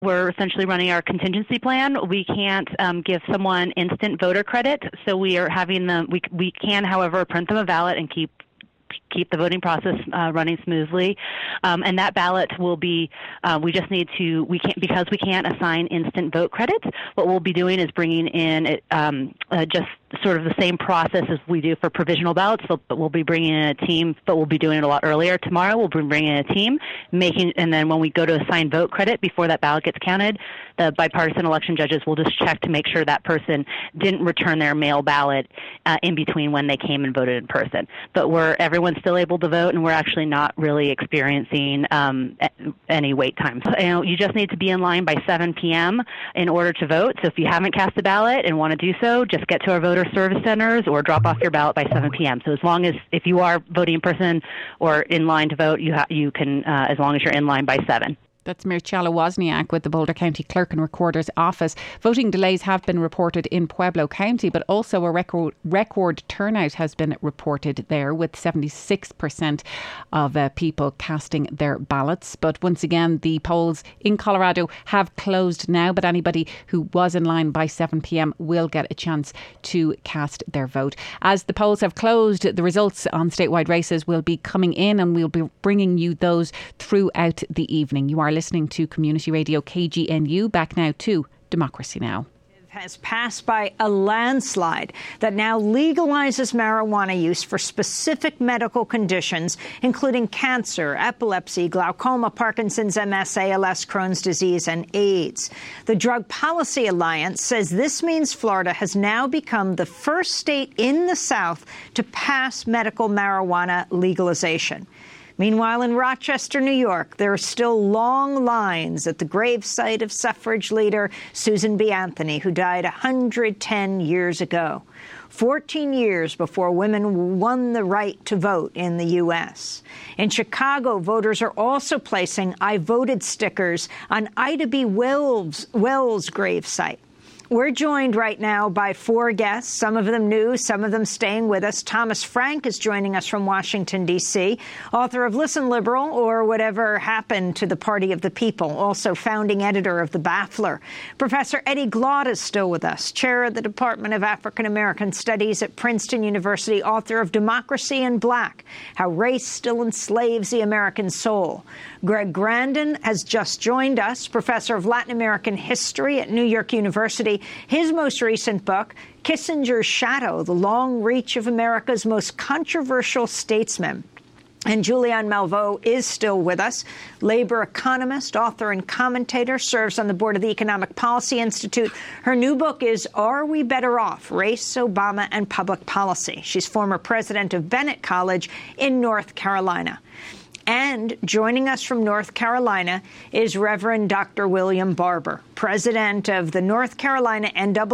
We're essentially running our contingency plan. We can't give someone instant voter credit, so we are having them. We can, however, print them a ballot and keep the voting process running smoothly. And that ballot will be. We just need to. We can't assign instant vote credit. What we'll be doing is bringing in just sort of the same process as we do for provisional ballots, but we'll be bringing in a team, but we'll be doing it a lot earlier. Tomorrow we'll be bringing in a team, and then when we go to assign vote credit before that ballot gets counted, the bipartisan election judges will just check to make sure that person didn't return their mail ballot in between when they came and voted in person. But everyone's still able to vote, and we're actually not really experiencing any wait times. You just need to be in line by 7 p.m. in order to vote. So if you haven't cast a ballot and want to do so, just get to our voter service centers or drop off your ballot by 7 p.m. So as long as if you are voting in person or in line to vote, you can as long as you're in line by 7. That's Mircea Wozniak with the Boulder County Clerk and Recorder's Office. Voting delays have been reported in Pueblo County, but also a record turnout has been reported there, with 76% of people casting their ballots. But once again, the polls in Colorado have closed now, but anybody who was in line by 7 p.m. will get a chance to cast their vote. As the polls have closed, the results on statewide races will be coming in, and we'll be bringing you those throughout the evening. You are listening to Community Radio KGNU. Back now to Democracy Now! Has passed by a landslide that now legalizes marijuana use for specific medical conditions, including cancer, epilepsy, glaucoma, Parkinson's, MS, ALS, Crohn's disease, and AIDS. The Drug Policy Alliance says this means Florida has now become the first state in the South to pass medical marijuana legalization. Meanwhile, in Rochester, New York, there are still long lines at the gravesite of suffrage leader Susan B. Anthony, who died 110 years ago, 14 years before women won the right to vote in the U.S. In Chicago, voters are also placing "I voted" stickers on Ida B. Wells' gravesite. We're joined right now by 4 guests, some of them new, some of them staying with us. Thomas Frank is joining us from Washington, D.C., author of Listen Liberal, or Whatever Happened to the Party of the People, also founding editor of The Baffler. Professor Eddie Glaude is still with us, chair of the Department of African American Studies at Princeton University, author of Democracy in Black, How Race Still Enslaves the American Soul. Greg Grandin has just joined us, professor of Latin American history at New York University. His most recent book, Kissinger's Shadow, The Long Reach of America's Most Controversial Statesmen. And Julianne Malveaux is still with us, labor economist, author, and commentator, serves on the board of the Economic Policy Institute. Her new book is Are We Better Off? Race, Obama, and Public Policy. She's former president of Bennett College in North Carolina. And joining us from North Carolina is Reverend Dr. William Barber, president of the North Carolina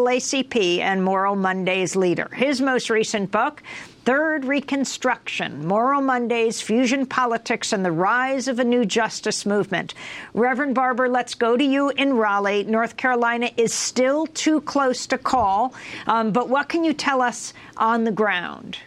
NAACP and Moral Mondays leader. His most recent book, Third Reconstruction, Moral Mondays, Fusion Politics, and the Rise of a New Justice Movement. Reverend Barber, let's go to you in Raleigh. North Carolina is still too close to call, but what can you tell us on the ground?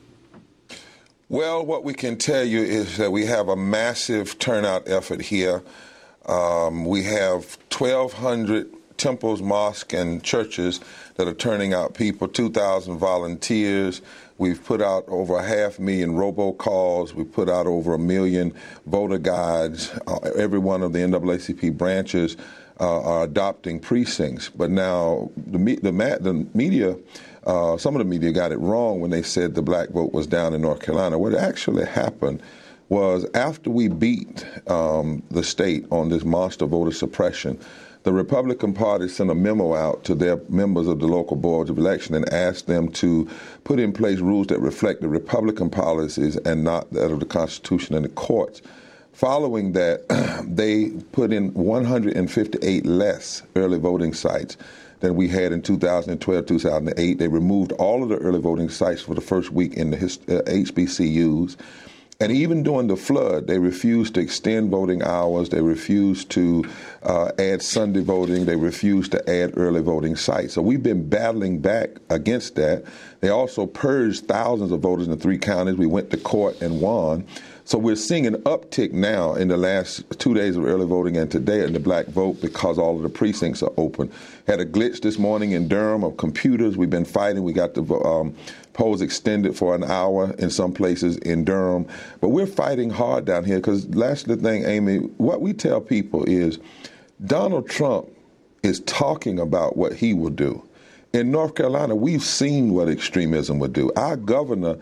Well, what we can tell you is that we have a massive turnout effort here. We have 1,200 temples, mosques, and churches that are turning out people, 2,000 volunteers. We've put out over 500,000 robocalls. We've put out over 1 million voter guides. Every one of the NAACP branches are adopting precincts. But now the media, some of the media got it wrong when they said the black vote was down in North Carolina. What actually happened was after we beat the state on this monster voter suppression, the Republican Party sent a memo out to their members of the local boards of election and asked them to put in place rules that reflect the Republican policies and not that of the Constitution and the courts. Following that, they put in 158 less early voting sites than we had in 2012, 2008. They removed all of the early voting sites for the first week in the HBCUs. And even during the flood, they refused to extend voting hours. They refused to add Sunday voting. They refused to add early voting sites. So we've been battling back against that. They also purged thousands of voters in the 3 counties. We went to court and won. So we're seeing an uptick now in the last 2 days of early voting and today in the black vote because all of the precincts are open. Had a glitch this morning in Durham of computers. We've been fighting. We got the polls extended for an hour in some places in Durham. But we're fighting hard down here because that's the thing, Amy. What we tell people is Donald Trump is talking about what he will do. In North Carolina, we've seen what extremism would do. Our governor,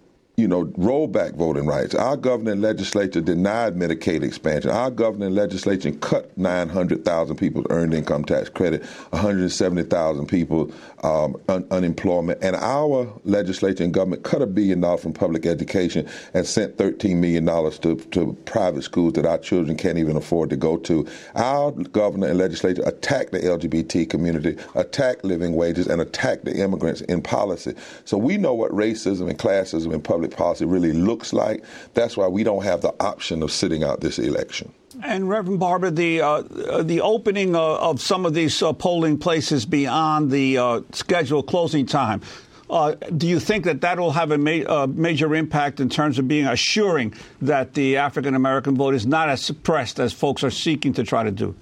rolled back voting rights. Our governor and legislature denied Medicaid expansion. Our governor and legislature cut 900,000 people's earned income tax credit, 170,000 people unemployment. And our legislature and government cut $1 billion from public education and sent $13 million to private schools that our children can't even afford to go to. Our governor and legislature attacked the LGBT community, attacked living wages, and attacked the immigrants in policy. So we know what racism and classism in public policy really looks like. That's why we don't have the option of sitting out this election. And Reverend Barber, the opening of some of these polling places beyond the scheduled closing time, do you think that will have a major impact in terms of assuring that the African-American vote is not as suppressed as folks are seeking to try to do?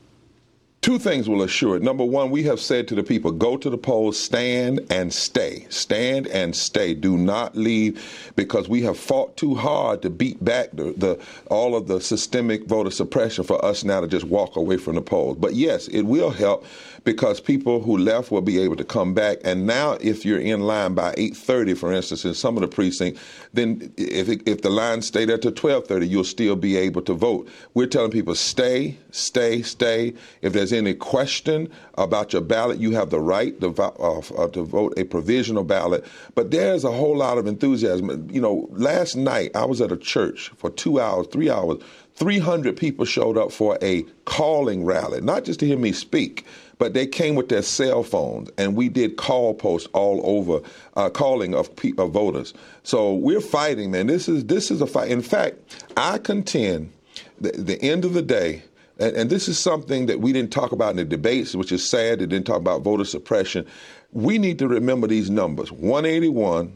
Two things will assure it. Number one, we have said to the people, go to the polls, stand and stay. Stand and stay. Do not leave, because we have fought too hard to beat back all of the systemic voter suppression for us now to just walk away from the polls. But yes, it will help, because people who left will be able to come back. And now if you're in line by 8:30, for instance, in some of the precincts, then if the line stayed there to 12:30, you'll still be able to vote. We're telling people stay, stay, stay. If there's any question about your ballot, you have the right to vote a provisional ballot. But there's a whole lot of enthusiasm. Last night I was at a church for 2 hours, 3 hours. 300 people showed up for a calling rally, not just to hear me speak, but they came with their cell phones, and we did call posts all over, calling of voters. So we're fighting, man. This is a fight. In fact, I contend that at the end of the day, and this is something that we didn't talk about in the debates, which is sad. They didn't talk about voter suppression. We need to remember these numbers: 181,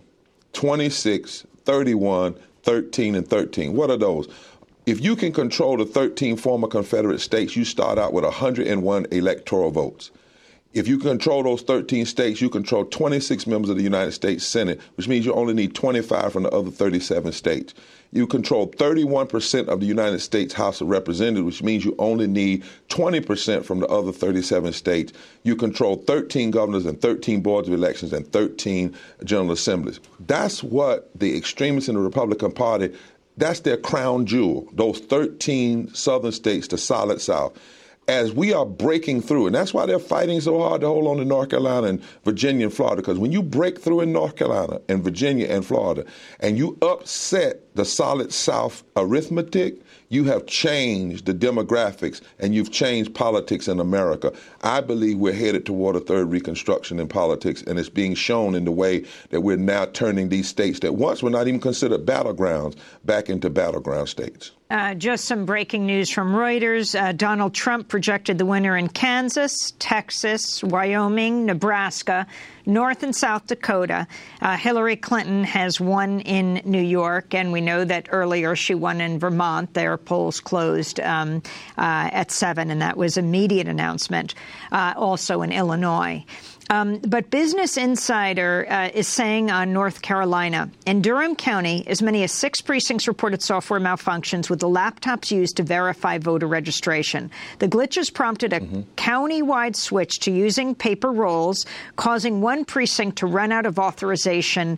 26, 31, 13, and 13. What are those? If you can control the 13 former Confederate states, you start out with 101 electoral votes. If you control those 13 states, you control 26 members of the United States Senate, which means you only need 25 from the other 37 states. You control 31% of the United States House of Representatives, which means you only need 20% from the other 37 states. You control 13 governors and 13 boards of elections and 13 general assemblies. That's what the extremists in the Republican Party, that's their crown jewel, those 13 southern states, the solid South. As we are breaking through, and that's why they're fighting so hard to hold on to North Carolina and Virginia and Florida, because when you break through in North Carolina and Virginia and Florida, and you upset the solid South arithmetic, you have changed the demographics and you've changed politics in America. I believe we're headed toward a third Reconstruction in politics, and it's being shown in the way that we're now turning these states that once were not even considered battlegrounds back into battleground states. Just some breaking news from Reuters. Donald Trump projected the winner in Kansas, Texas, Wyoming, Nebraska, North and South Dakota. Hillary Clinton has won in New York, and we know that earlier she won in Vermont. Their polls closed at 7, and that was immediate announcement. Also in Illinois. But Business Insider is saying on North Carolina, in Durham County, as many as 6 precincts reported software malfunctions with the laptops used to verify voter registration. The glitches prompted a county-wide switch to using paper rolls, causing one precinct to run out of authorization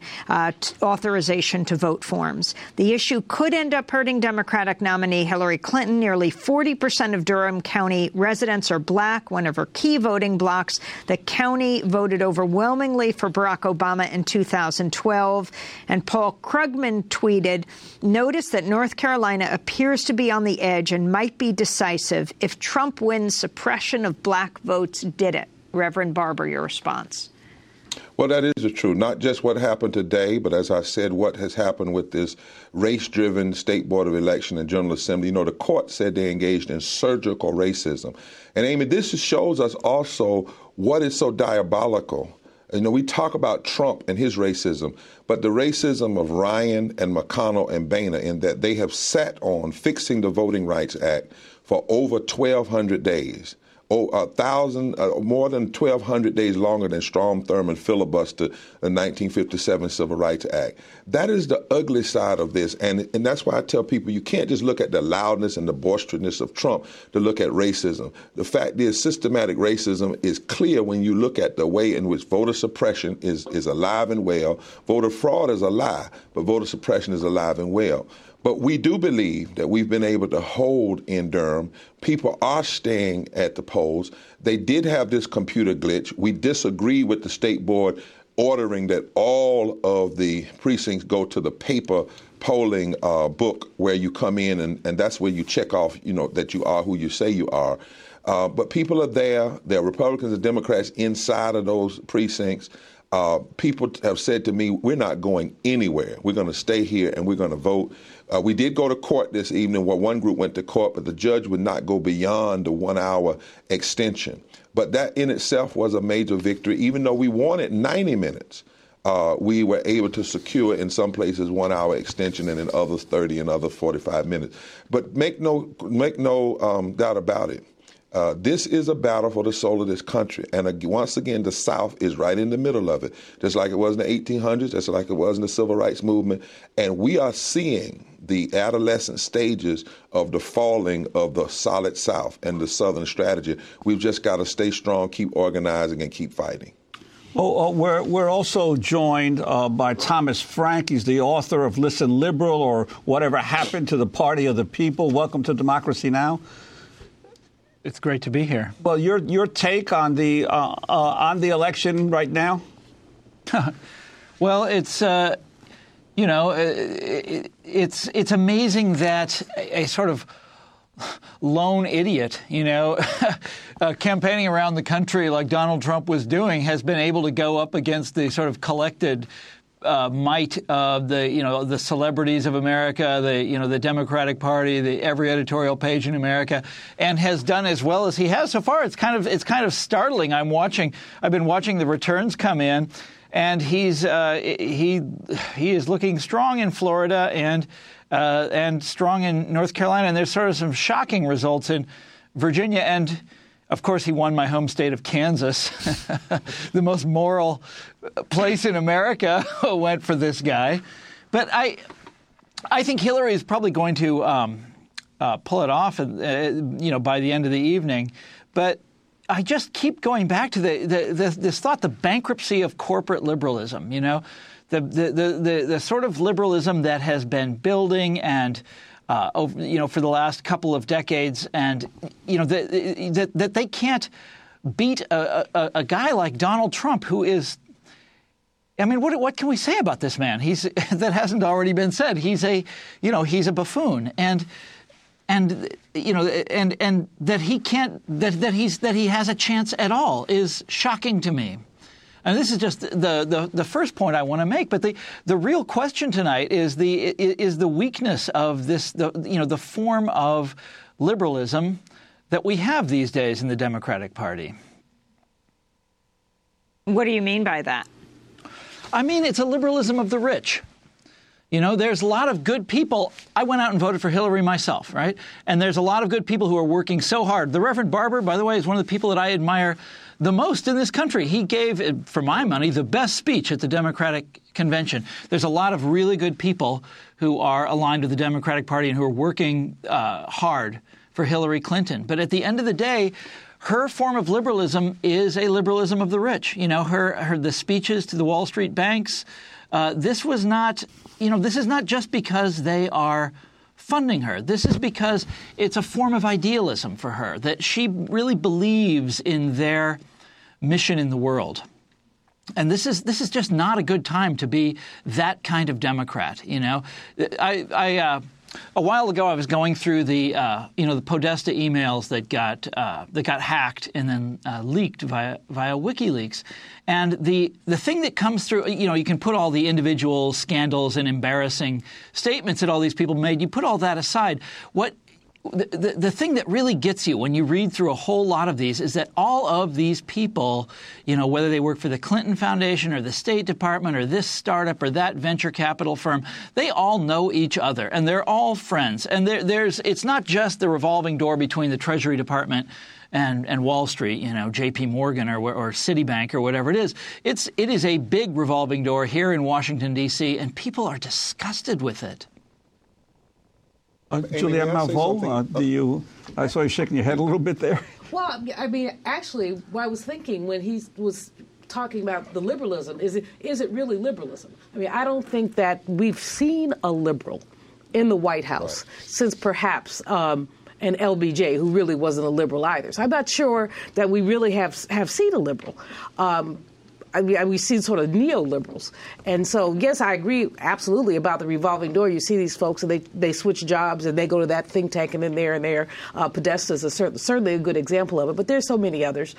to vote forms. The issue could end up hurting Democratic nominee Hillary Clinton. Nearly 40% of Durham County residents are black, one of her key voting blocks. The county voted overwhelmingly for Barack Obama in 2012. And Paul Krugman tweeted, "Notice that North Carolina appears to be on the edge and might be decisive. If Trump wins, suppression of black votes did it." Reverend Barber, your response. Well, that is true. Not just what happened today, but as I said, what has happened with this race-driven State Board of Election and General Assembly. The court said they engaged in surgical racism. And Amy, this shows us also what is so diabolical We talk about Trump and his racism, but the racism of Ryan and McConnell and Boehner, in that they have sat on fixing the Voting Rights Act for over 1,200 days. More than 1,200 days longer than Strom Thurmond filibustered the 1957 Civil Rights Act. That is the ugly side of this, and that's why I tell people you can't just look at the loudness and the boisterousness of Trump to look at racism. The fact is, systematic racism is clear when you look at the way in which voter suppression is alive and well. Voter fraud is a lie, but voter suppression is alive and well. But we do believe that we've been able to hold in Durham. People are staying at the polls. They did have this computer glitch. We disagree with the state board ordering that all of the precincts go to the paper polling book where you come in and that's where you check off, that you are who you say you are. But people are there. There are Republicans and Democrats inside of those precincts. People have said to me, we're not going anywhere. We're going to stay here and we're going to vote. We did go to court this evening where one group went to court, but the judge would not go beyond the 1 hour extension. But that in itself was a major victory. Even though we wanted 90 minutes, we were able to secure in some places 1 hour extension and in others 30 and others 45 minutes. But make no doubt about it. This is a battle for the soul of this country. And once again, the South is right in the middle of it, just like it was in the 1800s, just like it was in the Civil Rights Movement. And we are seeing the adolescent stages of the falling of the solid South and the Southern strategy. We've just got to stay strong, keep organizing, and keep fighting. We're also joined by Thomas Frank. He's the author of Listen Liberal, or Whatever Happened to the Party of the People. Welcome to Democracy Now! It's great to be here. Well, your take on the election right now? Well, it's it's amazing that a sort of lone idiot, campaigning around the country like Donald Trump was doing, has been able to go up against the sort of collected might of the celebrities of America, the Democratic Party, every editorial page in America, and has done as well as he has so far. It's kind of startling. I've been watching the returns come in, and he is looking strong in Florida and strong in North Carolina, and there's sort of some shocking results in Virginia, and of course, he won my home state of Kansas. The most moral place in America went for this guy. But I think Hillary is probably going to pull it off, by the end of the evening. But I just keep going back to this thought, the bankruptcy of corporate liberalism. The sort of liberalism that has been building and for the last couple of decades, and that they can't beat a guy like Donald Trump, who is, what can we say about this man? That hasn't already been said. He's a buffoon, and that he can't, that he has a chance at all is shocking to me. And this is just the first point I want to make. But the real question tonight is the weakness of this, the form of liberalism that we have these days in the Democratic Party. What do you mean by that? I mean, it's a liberalism of the rich. There's a lot of good people. I went out and voted for Hillary myself, right? And there's a lot of good people who are working so hard. The Reverend Barber, by the way, is one of the people that I admire the most in this country. He gave, for my money, the best speech at the Democratic Convention. There's a lot of really good people who are aligned with the Democratic Party and who are working hard for Hillary Clinton. But at the end of the day, her form of liberalism is a liberalism of the rich. The speeches to the Wall Street banks. This is not just because they are funding her. This is because it's a form of idealism for her, that she really believes in their mission in the world. And this is just not a good time to be that kind of Democrat. A while ago, I was going through the Podesta emails that got hacked and then leaked via WikiLeaks. And the thing that comes through, you can put all the individual scandals and embarrassing statements that all these people made. You put all that aside. What the thing that really gets you when you read through a whole lot of these is that all of these people, whether they work for the Clinton Foundation or the State Department or this startup or that venture capital firm, they all know each other and they're all friends. And it's not just the revolving door between the Treasury Department and Wall Street, J.P. Morgan or Citibank or whatever it is. It is a big revolving door here in Washington, D.C., and people are disgusted with it. Juliette Malveaux, I saw you shaking your head a little bit there. Well, I mean, actually, what I was thinking when he was talking about the liberalism, is it really liberalism? I mean, I don't think that we've seen a liberal in the White House since perhaps an LBJ, who really wasn't a liberal either. So I'm not sure that we really have seen a liberal. We've seen sort of neoliberals. And so, yes, I agree absolutely about the revolving door. You see these folks and they switch jobs and they go to that think tank and then there and there. Podesta is certainly a good example of it, but there's so many others.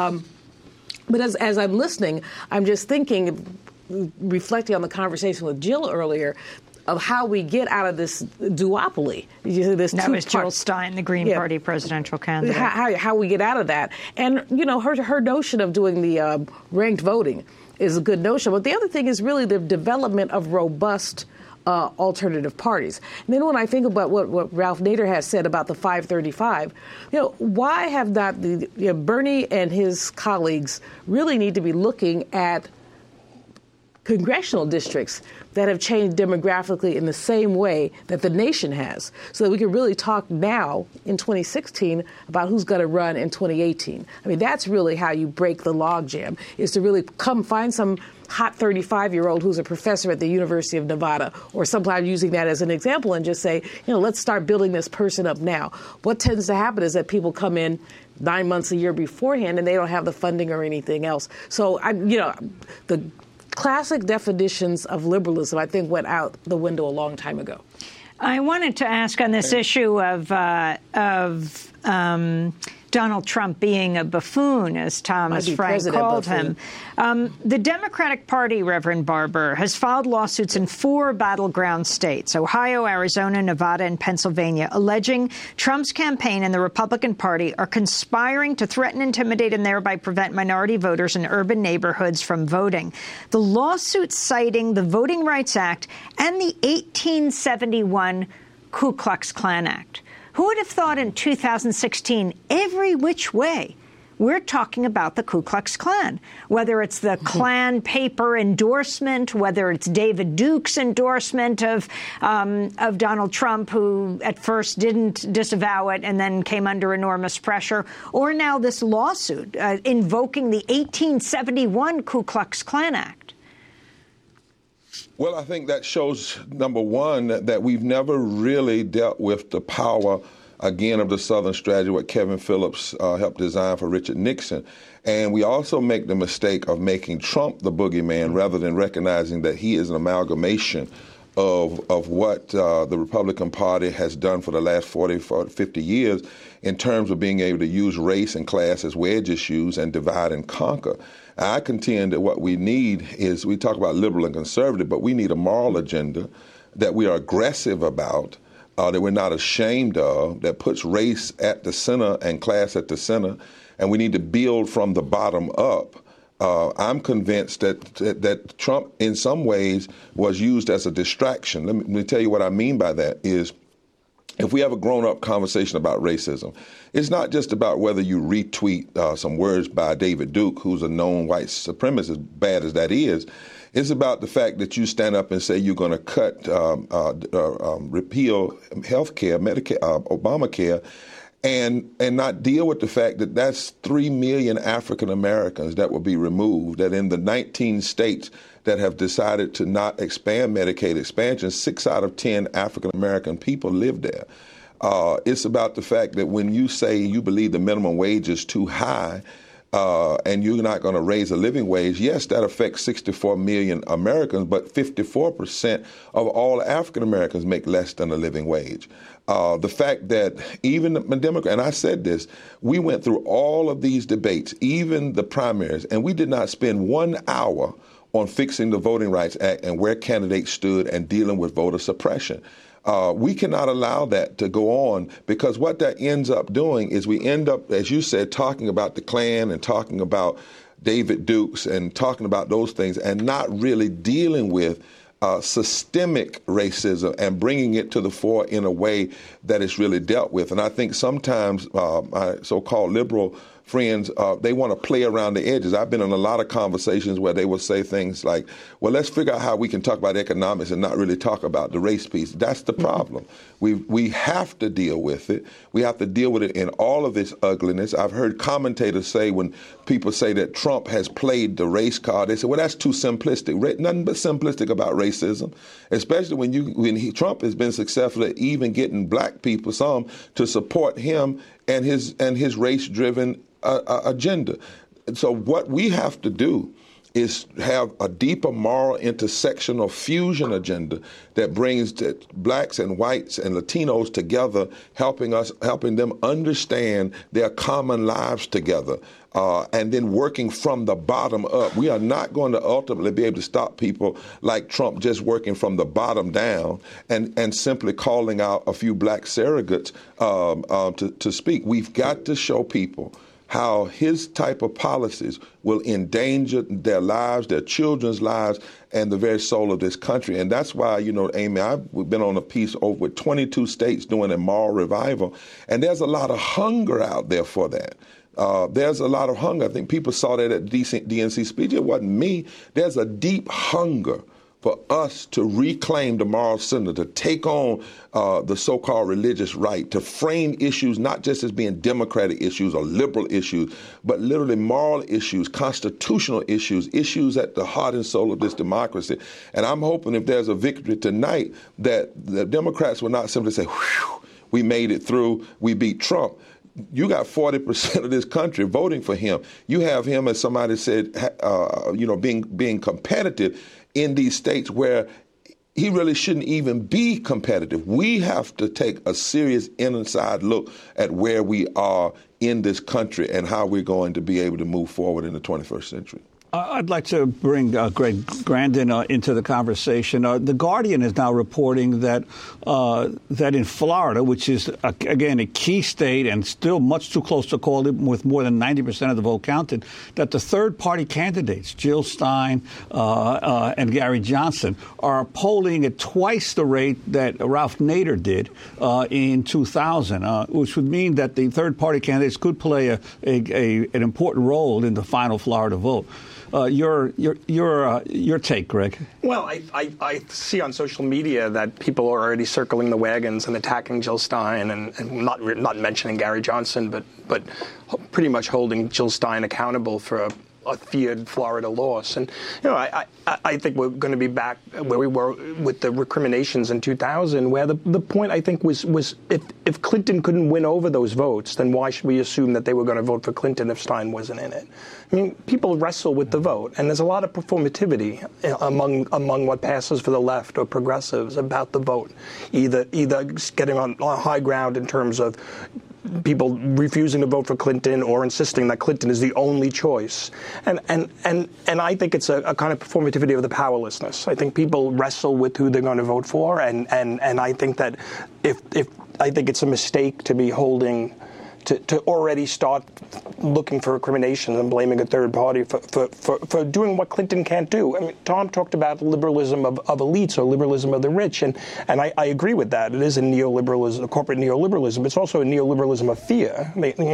But as I'm listening, I'm just thinking, reflecting on the conversation with Jill earlier, of how we get out of this duopoly. That was Jill Stein, the Green Party presidential candidate. How we get out of that. And, her notion of doing the ranked voting is a good notion. But the other thing is really the development of robust alternative parties. And then when I think about what Ralph Nader has said about the 535, why have not Bernie and his colleagues really need to be looking at congressional districts that have changed demographically in the same way that the nation has, so that we can really talk now in 2016 about who's going to run in 2018. I mean, that's really how you break the logjam, is to really come find some hot 35-year-old who's a professor at the University of Nevada, or sometimes using that as an example, and just say, let's start building this person up now. What tends to happen is that people come in 9 months, a year beforehand, and they don't have the funding or anything else. So, the classic definitions of liberalism, I think, went out the window a long time ago. I wanted to ask on this issue of Donald Trump being a buffoon, as Thomas Frank called him. The Democratic Party, Reverend Barber, has filed lawsuits in 4 battleground states, Ohio, Arizona, Nevada, and Pennsylvania, alleging Trump's campaign and the Republican Party are conspiring to threaten, intimidate, and thereby prevent minority voters in urban neighborhoods from voting. The lawsuits citing the Voting Rights Act and the 1871 Ku Klux Klan Act. Who would have thought in 2016, every which way, we're talking about the Ku Klux Klan, whether it's the Klan paper endorsement, whether it's David Duke's endorsement of Donald Trump, who at first didn't disavow it and then came under enormous pressure, or now this lawsuit invoking the 1871 Ku Klux Klan Act. Well, I think that shows, number one, that we've never really dealt with the power, again, of the Southern strategy, what Kevin Phillips helped design for Richard Nixon. And we also make the mistake of making Trump the boogeyman rather than recognizing that he is an amalgamation of what the Republican Party has done for the last 40, 50 years in terms of being able to use race and class as wedge issues and divide and conquer. I contend that what we need is, we talk about liberal and conservative, but we need a moral agenda that we are aggressive about, that we're not ashamed of, that puts race at the center and class at the center, and we need to build from the bottom up. I'm convinced that Trump, in some ways, was used as a distraction. Let me tell you what I mean by that is, if we have a grown-up conversation about racism, it's not just about whether you retweet some words by David Duke, who's a known white supremacist, as bad as that is. It's about the fact that you stand up and say you're going to cut, repeal health care, Medicare, Obamacare, and not deal with the fact that that's 3 million African Americans that will be removed, that in the 19 states that have decided to not expand Medicaid expansion, 6 out of 10 African American people live there. It's about the fact that when you say you believe the minimum wage is too high, and you're not going to raise a living wage, yes, that affects 64 million Americans, but 54% of all African Americans make less than a living wage. The fact that even the Democrat, and I said this, we went through all of these debates, even the primaries, and we did not spend 1 hour on fixing the Voting Rights Act and where candidates stood and dealing with voter suppression. We cannot allow that to go on, because what that ends up doing is we end up, as you said, talking about the Klan and talking about David Dukes and talking about those things and not really dealing with systemic racism and bringing it to the fore in a way that it's really dealt with. And I think sometimes my so-called liberal friends, they want to play around the edges. I've been in a lot of conversations where they will say things like, well, let's figure out how we can talk about economics and not really talk about the race piece. That's the problem. We have to deal with it. We have to deal with it in all of its ugliness. I've heard commentators say, when people say that Trump has played the race card, they say, well, that's too simplistic. Nothing but simplistic about racism, especially when Trump has been successful at even getting black people, some, to support him and his race-driven agenda. And so what we have to do is have a deeper moral intersectional fusion agenda that brings blacks and whites and Latinos together, helping them understand their common lives together, and then working from the bottom up. We are not going to ultimately be able to stop people like Trump just working from the bottom down and simply calling out a few black surrogates to speak. We've got to show people how his type of policies will endanger their lives, their children's lives, and the very soul of this country. And that's why, Amy, we've been on a piece over with 22 states doing a moral revival, and there's a lot of hunger out there for that. There's a lot of hunger. I think people saw that at DNC speech. It wasn't me. There's a deep hunger for us to reclaim the moral center, to take on the so-called religious right, to frame issues not just as being democratic issues or liberal issues, but literally moral issues, constitutional issues, issues at the heart and soul of this democracy. And I'm hoping if there's a victory tonight that the Democrats will not simply say, whew, we made it through, we beat Trump. You got 40% of this country voting for him. You have him, as somebody said, being competitive in these states where he really shouldn't even be competitive. We have to take a serious inside look at where we are in this country and how we're going to be able to move forward in the 21st century. I'd like to bring Greg Grandin into the conversation. The Guardian is now reporting that in Florida, which is, again, a key state and still much too close to call it, with more than 90% of the vote counted, that the third-party candidates, Jill Stein and Gary Johnson, are polling at twice the rate that Ralph Nader did in 2000, which would mean that the third-party candidates could play an important role in the final Florida vote. Your take, Greg. Well, I see on social media that people are already circling the wagons and attacking Jill Stein and not mentioning Gary Johnson, but pretty much holding Jill Stein accountable for a feared Florida loss. And, I think we're going to be back where we were with the recriminations in 2000, where the point, I think, was if Clinton couldn't win over those votes, then why should we assume that they were going to vote for Clinton if Stein wasn't in it? I mean, people wrestle with the vote, and there's a lot of performativity among what passes for the left or progressives about the vote, either getting on high ground in terms of people refusing to vote for Clinton or insisting that Clinton is the only choice. And I think it's a kind of performativity of the powerlessness. I think people wrestle with who they're going to vote for, and I think that I think it's a mistake to be holding to already start looking for recriminations and blaming a third party for doing what Clinton can't do. I mean, Tom talked about liberalism of elites or liberalism of the rich, and I agree with that. It is a neoliberalism, a corporate neoliberalism. It's also a neoliberalism of fear.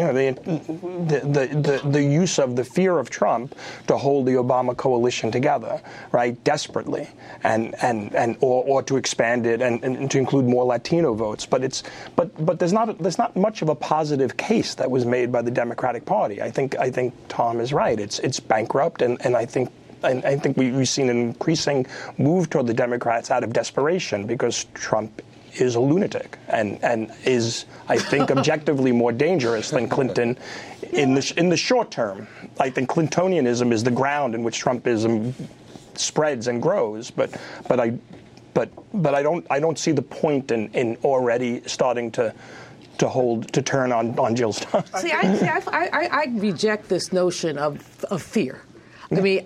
The use of the fear of Trump to hold the Obama coalition together, right, desperately, or to expand it and to include more Latino votes. But there's not much of a positive case that was made by the Democratic Party. I think Tom is right. It's bankrupt, and I think we've seen an increasing move toward the Democrats out of desperation because Trump is a lunatic and is, I think, objectively more dangerous than Clinton in the short term. I think Clintonianism is the ground in which Trumpism spreads and grows, but I don't see the point in already starting to turn on Jill Stein. I reject this notion of fear. I mean,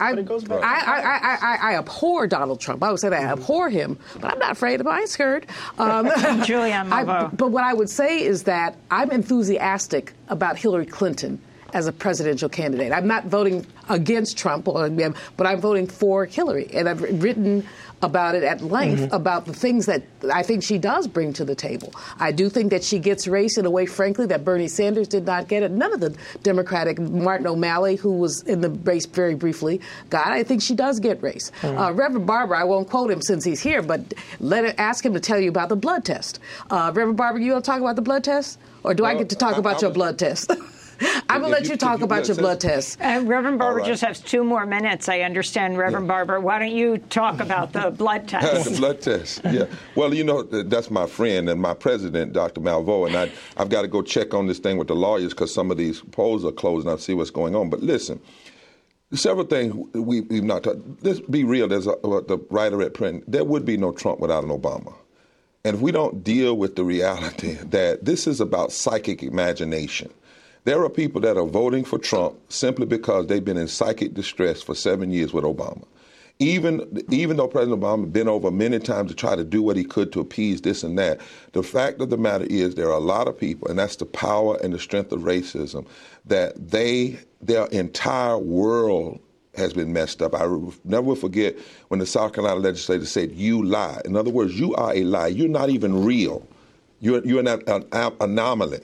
I abhor Donald Trump. I would say that I abhor him, but I'm not afraid of him. I ain't scared. Julianne Malveaux. But what I would say is that I'm enthusiastic about Hillary Clinton as a presidential candidate. I'm not voting against Trump, but I'm voting for Hillary. And I've written about it at length, about the things that I think she does bring to the table. I do think that she gets race in a way, frankly, that Bernie Sanders did not get it. None of the Democratic, Martin O'Malley, who was in the race very briefly, got it. I think she does get race. Reverend Barber, I won't quote him since he's here, but ask him to tell you about the blood test. Reverend Barber, you want to talk about the blood test? Or do I get to talk about your blood test? I'm going to let you talk about your blood test. Reverend Barber just has 2 more minutes, I understand. Reverend Barber, why don't you talk about the blood test? The blood test, yeah. Well, you know, that's my friend and my president, Dr. Malveaux, and I've got to go check on this thing with the lawyers because some of these polls are closing up, see what's going on. But listen, several things we've not talked. Let's be real, there's the writer at print, there would be no Trump without an Obama. And if we don't deal with the reality that this is about psychic imagination, there are people that are voting for Trump simply because they've been in psychic distress for 7 years with Obama. Even though President Obama has been over many times to try to do what he could to appease this and that, the fact of the matter is there are a lot of people, and that's the power and the strength of racism, that their entire world has been messed up. I never will forget when the South Carolina legislature said, "You lie." In other words, you are a lie. You're not even real. You're an anomaly.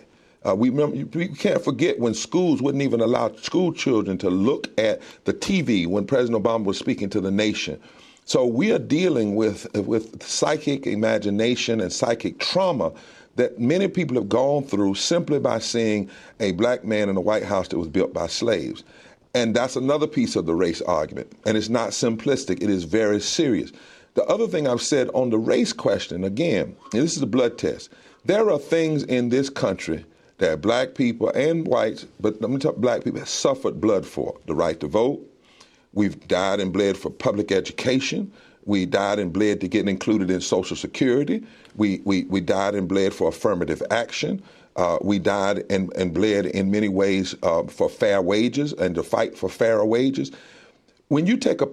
We can't forget when schools wouldn't even allow school children to look at the TV when President Obama was speaking to the nation. So we are dealing with psychic imagination and psychic trauma that many people have gone through simply by seeing a black man in the White House that was built by slaves. And that's another piece of the race argument. And it's not simplistic. It is very serious. The other thing I've said on the race question, again, and this is a blood test, there are things in this country that black people and whites, but let me talk black people, have suffered blood for. The right to vote. We've died and bled for public education. We died and bled to get included in Social Security. We died and bled for affirmative action. We died and bled in many ways for fair wages and to fight for fairer wages. When you take a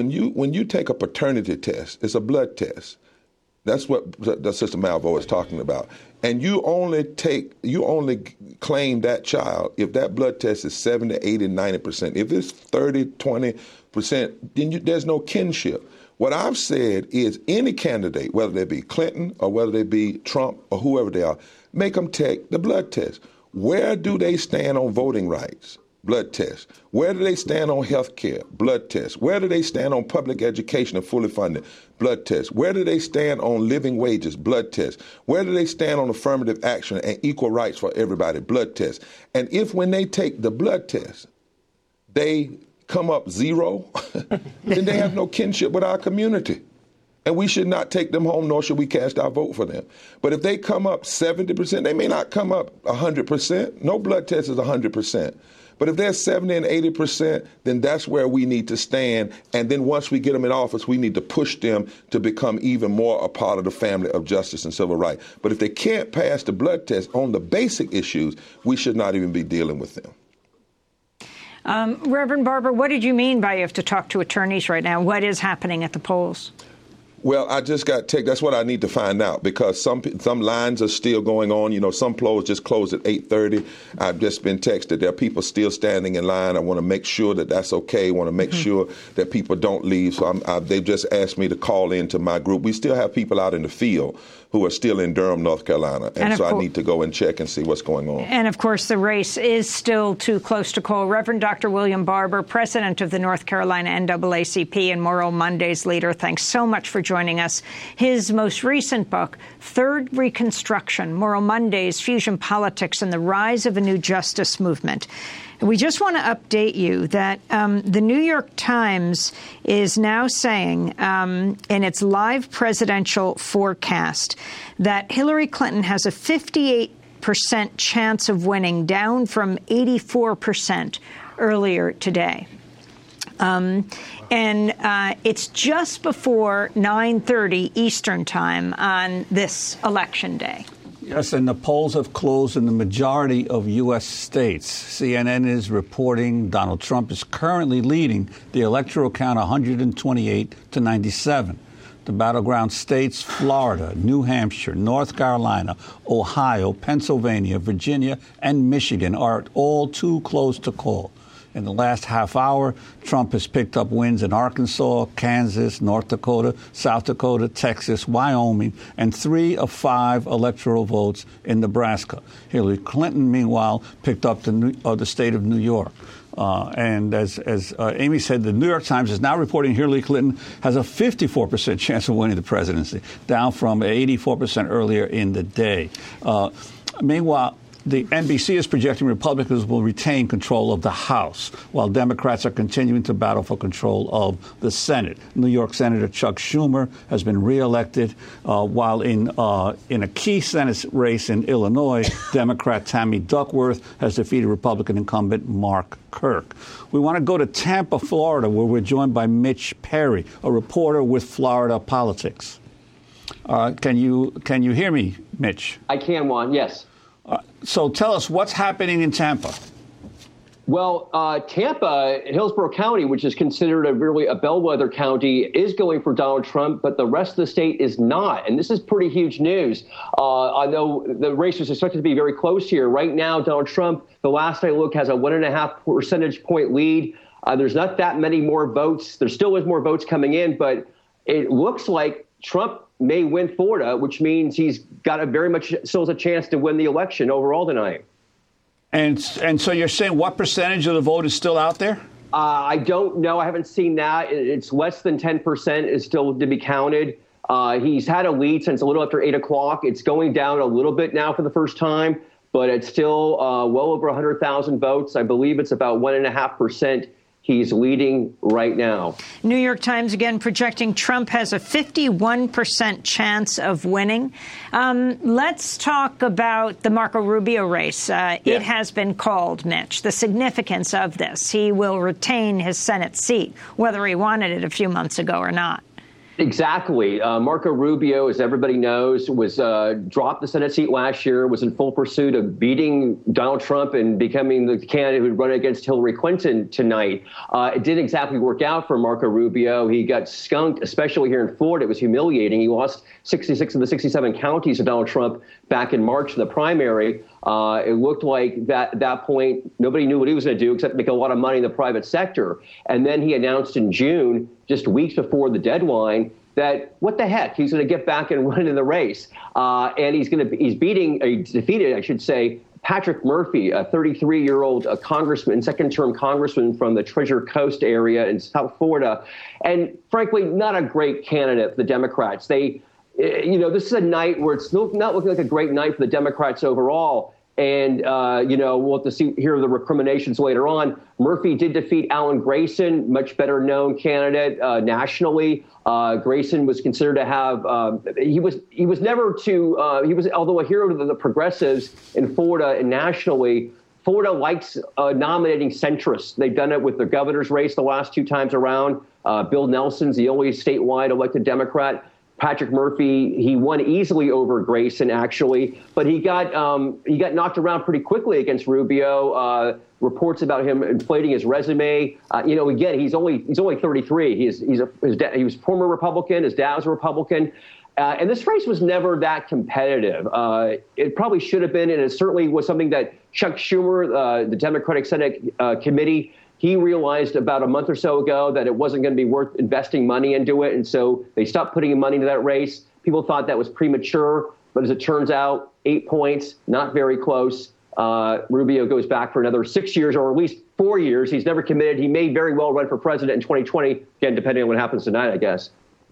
paternity test, it's a blood test. That's what the Sister Malveaux is talking about. And you only claim that child if that blood test is 70, 80, 90%. If it's 30, 20%, then there's no kinship. What I've said is any candidate, whether they be Clinton or whether they be Trump or whoever they are, make them take the blood test. Where do they stand on voting rights? Blood test. Where do they stand on health care? Blood test. Where do they stand on public education and fully funded? Blood test. Where do they stand on living wages? Blood test. Where do they stand on affirmative action and equal rights for everybody? Blood test. And if when they take the blood test, they come up 0, then they have no kinship with our community. And we should not take them home, nor should we cast our vote for them. But if they come up 70%, they may not come up 100%. No blood test is 100%. But if they're 70 and 80%, then that's where we need to stand. And then once we get them in office, we need to push them to become even more a part of the family of justice and civil rights. But if they can't pass the blood test on the basic issues, we should not even be dealing with them. Reverend Barber, what did you mean by you have to talk to attorneys right now? What is happening at the polls? Well, I just got ticked. That's what I need to find out because some lines are still going on. You know, some polls just closed at 8:30. I've just been texted. There are people still standing in line. I want to make sure that that's okay. I want to make sure that people don't leave. So they've just asked me to call into my group. We still have people out in the field who are still in Durham, North Carolina. And so I need to go and check and see what's going on. And, of course, the race is still too close to call. Reverend Dr. William Barber, president of the North Carolina NAACP and Moral Mondays leader, thanks so much for joining us. His most recent book, Third Reconstruction, Moral Mondays, Fusion Politics, and the Rise of a New Justice Movement. We just want to update you that the New York Times is now saying in its live presidential forecast that Hillary Clinton has a 58% chance of winning, down from 84% earlier today. And it's just before 9:30 Eastern time on this election day. Yes, and the polls have closed in the majority of U.S. states. CNN is reporting Donald Trump is currently leading the electoral count 128 to 97. The battleground states, Florida, New Hampshire, North Carolina, Ohio, Pennsylvania, Virginia, and Michigan are all too close to call. In the last half hour, Trump has picked up wins in Arkansas, Kansas, North Dakota, South Dakota, Texas, Wyoming, and 3 of 5 electoral votes in Nebraska. Hillary Clinton, meanwhile, picked up the state of New York. And as Amy said, the New York Times is now reporting Hillary Clinton has a 54% chance of winning the presidency, down from 84% earlier in the day. Meanwhile, the NBC is projecting Republicans will retain control of the House, while Democrats are continuing to battle for control of the Senate. New York Senator Chuck Schumer has been reelected, while in a key Senate race in Illinois, Democrat Tammy Duckworth has defeated Republican incumbent Mark Kirk. We want to go to Tampa, Florida, where we're joined by Mitch Perry, a reporter with Florida Politics. Can you hear me, Mitch? I can, Juan, yes. So tell us what's happening in Tampa. Well, Tampa, Hillsborough County, which is considered a bellwether county, is going for Donald Trump, but the rest of the state is not. And this is pretty huge news. I know the race is expected to be very close here. Right now, Donald Trump, the last I looked, has a 1.5 percentage point lead. There's not that many more votes. There still is more votes coming in, but it looks like Trump may win Florida, which means he's got still has a chance to win the election overall tonight. And so you're saying what percentage of the vote is still out there? I don't know. I haven't seen that. It's less than 10% is still to be counted. He's had a lead since a little after 8 o'clock. It's going down a little bit now for the first time, but it's still well over 100,000 votes. I believe it's about 1.5%. He's leading right now. New York Times again projecting Trump has a 51% chance of winning. Let's talk about the Marco Rubio race. It has been called, Mitch, the significance of this. He will retain his Senate seat, whether he wanted it a few months ago or not. Exactly. Marco Rubio, as everybody knows, was dropped the Senate seat last year, was in full pursuit of beating Donald Trump and becoming the candidate who would run against Hillary Clinton tonight. It didn't exactly work out for Marco Rubio. He got skunked, especially here in Florida. It was humiliating. He lost 66 of the 67 counties of Donald Trump back in March in the primary. It looked like at that point, nobody knew what he was going to do except make a lot of money in the private sector. And then he announced in June, just weeks before the deadline, that what the heck, he's going to get back and run in the race. And he's defeated, I should say, Patrick Murphy, a 33-year-old congressman, second-term congressman from the Treasure Coast area in South Florida. And frankly, not a great candidate for the Democrats. This is a night where it's not looking like a great night for the Democrats overall. And, we'll have to hear the recriminations later on. Murphy did defeat Alan Grayson, much better known candidate nationally. Grayson was considered to have although a hero to the progressives in Florida and nationally, Florida likes nominating centrists. They've done it with the governor's race the last 2 times around. Bill Nelson's the only statewide elected Democrat. Patrick Murphy, he won easily over Grayson, actually, but he got knocked around pretty quickly against Rubio. Reports about him inflating his resume. Again, he's only 33. He was former Republican. His dad was a Republican. And this race was never that competitive. It probably should have been, and it certainly was something that Chuck Schumer, the Democratic Senate committee, he realized about a month or so ago that it wasn't going to be worth investing money into it. And so they stopped putting money into that race. People thought that was premature. But as it turns out, 8 points, not very close. Rubio goes back for another 6 years or at least 4 years. He's never committed. He may very well run for president in 2020, again, depending on what happens tonight, I guess.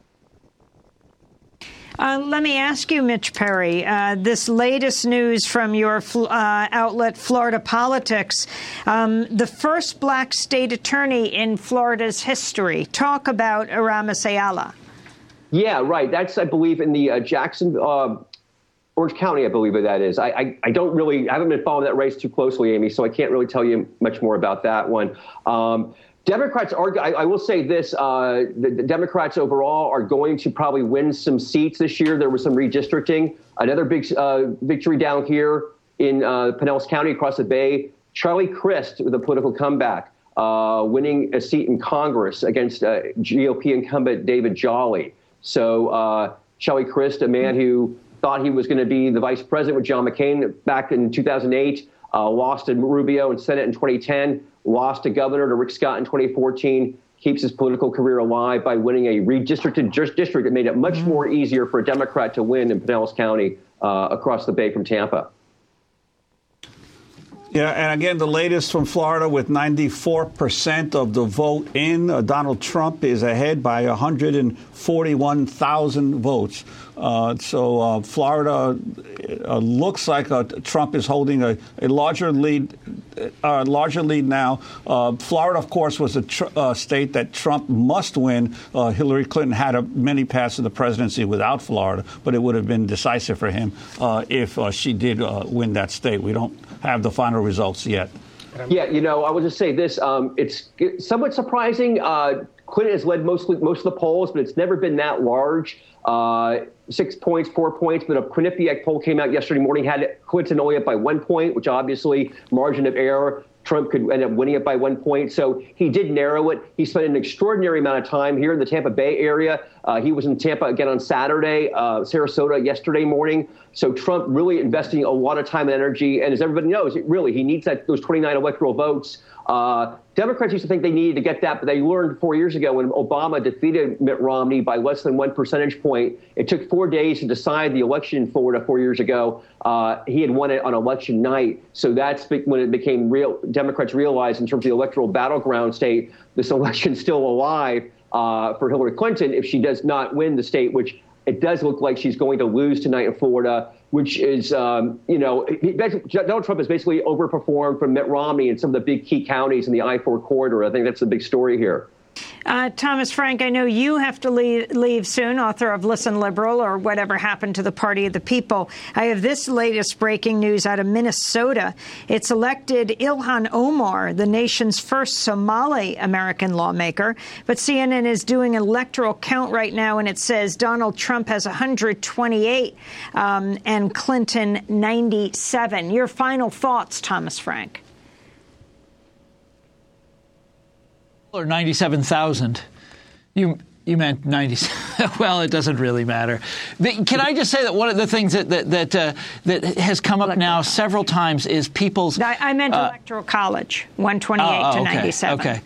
Let me ask you, Mitch Perry, this latest news from your outlet, Florida Politics, the first black state attorney in Florida's history. Talk about Aramis Ayala. Yeah, right. That's, I believe, in the Orange County, I believe that is. I haven't been following that race too closely, Amy, so I can't really tell you much more about that one. Democrats are, I will say this, the Democrats overall are going to probably win some seats this year. There was some redistricting. Another big victory down here in Pinellas County across the bay. Charlie Crist with a political comeback, winning a seat in Congress against GOP incumbent David Jolly. So Charlie Crist, a man who thought he was going to be the vice president with John McCain back in 2008, lost to Rubio in Senate in 2010, lost to governor to Rick Scott in 2014, keeps his political career alive by winning a redistricted district that made it much more easier for a Democrat to win in Pinellas County across the bay from Tampa. Yeah, and again, the latest from Florida with 94% of the vote in. Donald Trump is ahead by 141,000 votes. So Florida looks like Trump is holding a larger lead now. Florida, of course, was a state that Trump must win. Hillary Clinton had many paths to the presidency without Florida, but it would have been decisive for him if she did win that state. We don't have the final results yet. Yeah, I will just say this. It's somewhat surprising. Clinton has led most of the polls, but it's never been that large. 6 points, 4 points, but a Quinnipiac poll came out yesterday morning, had Clinton only up by 1 point, which obviously margin of error. Trump could end up winning it by 1 point. So he did narrow it. He spent an extraordinary amount of time here in the Tampa Bay area. He was in Tampa again on Saturday, Sarasota yesterday morning. So Trump really investing a lot of time and energy. And as everybody knows, he needs those 29 electoral votes. Democrats used to think they needed to get that, but they learned 4 years ago when Obama defeated Mitt Romney by less than 1 percentage point. It took 4 days to decide the election in Florida 4 years ago. He had won it on election night. So that's when it became real. Democrats realized in terms of the electoral battleground state, this election's still alive for Hillary Clinton if she does not win the state, which it does look like she's going to lose tonight in Florida, which is, Donald Trump has basically overperformed from Mitt Romney in some of the big key counties in the I-4 corridor. I think that's the big story here. Thomas Frank, I know you have to leave soon, author of Listen Liberal, or Whatever Happened to the Party of the People. I have this latest breaking news out of Minnesota. It's elected Ilhan Omar, the nation's first Somali-American lawmaker. But CNN is doing an electoral count right now, and it says Donald Trump has 128 and Clinton 97. Your final thoughts, Thomas Frank? Or 97,000. You meant 97. Well, it doesn't really matter. Can I just say that one of the things that has come up now several times is people's... I meant Electoral College, 128 to 97. Okay.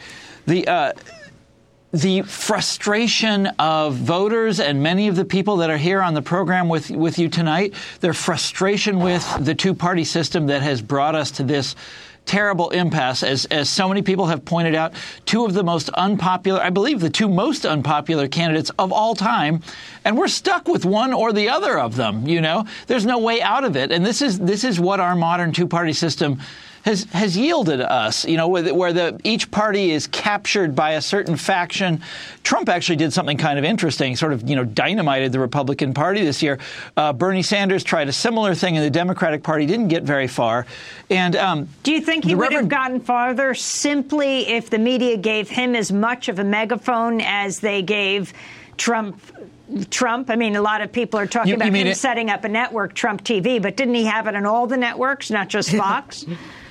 The frustration of voters and many of the people that are here on the program with you tonight, their frustration with the two-party system that has brought us to this terrible impasse, as so many people have pointed out, two of the most unpopular, I believe the two most unpopular candidates of all time, and we're stuck with one or the other of them, There's no way out of it, and this is what our modern two-party system has yielded us, where each party is captured by a certain faction. Trump actually did something kind of interesting, sort of, dynamited the Republican Party this year. Bernie Sanders tried a similar thing in the Democratic Party, didn't get very far. And do you think he would have gotten farther simply if the media gave him as much of a megaphone as they gave Trump? I mean, a lot of people are talking about him setting up a network, Trump TV, but didn't he have it on all the networks, not just Fox?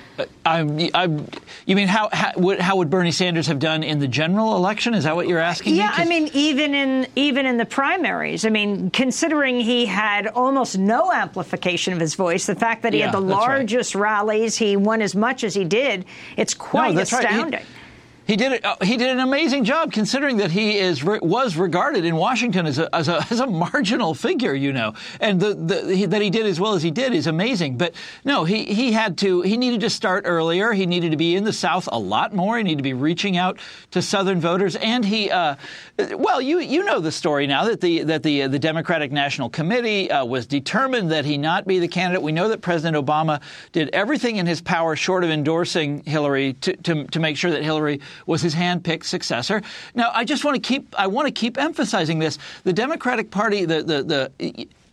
You mean how would Bernie Sanders have done in the general election? Is that what you're asking? Yeah, I mean, even in the primaries. I mean, considering he had almost no amplification of his voice, the fact that he had the largest rallies, he won as much as he did, it's quite astounding. Right. He did an amazing job, considering that he was regarded in Washington as a marginal figure, and that he did as well as he did is amazing. But no, he needed to start earlier. He needed to be in the South a lot more. He needed to be reaching out to Southern voters. And you know the story now that the Democratic National Committee was determined that he not be the candidate. We know that President Obama did everything in his power, short of endorsing Hillary, to make sure that Hillary was his hand-picked successor. Now, I want to keep emphasizing this. The Democratic Party,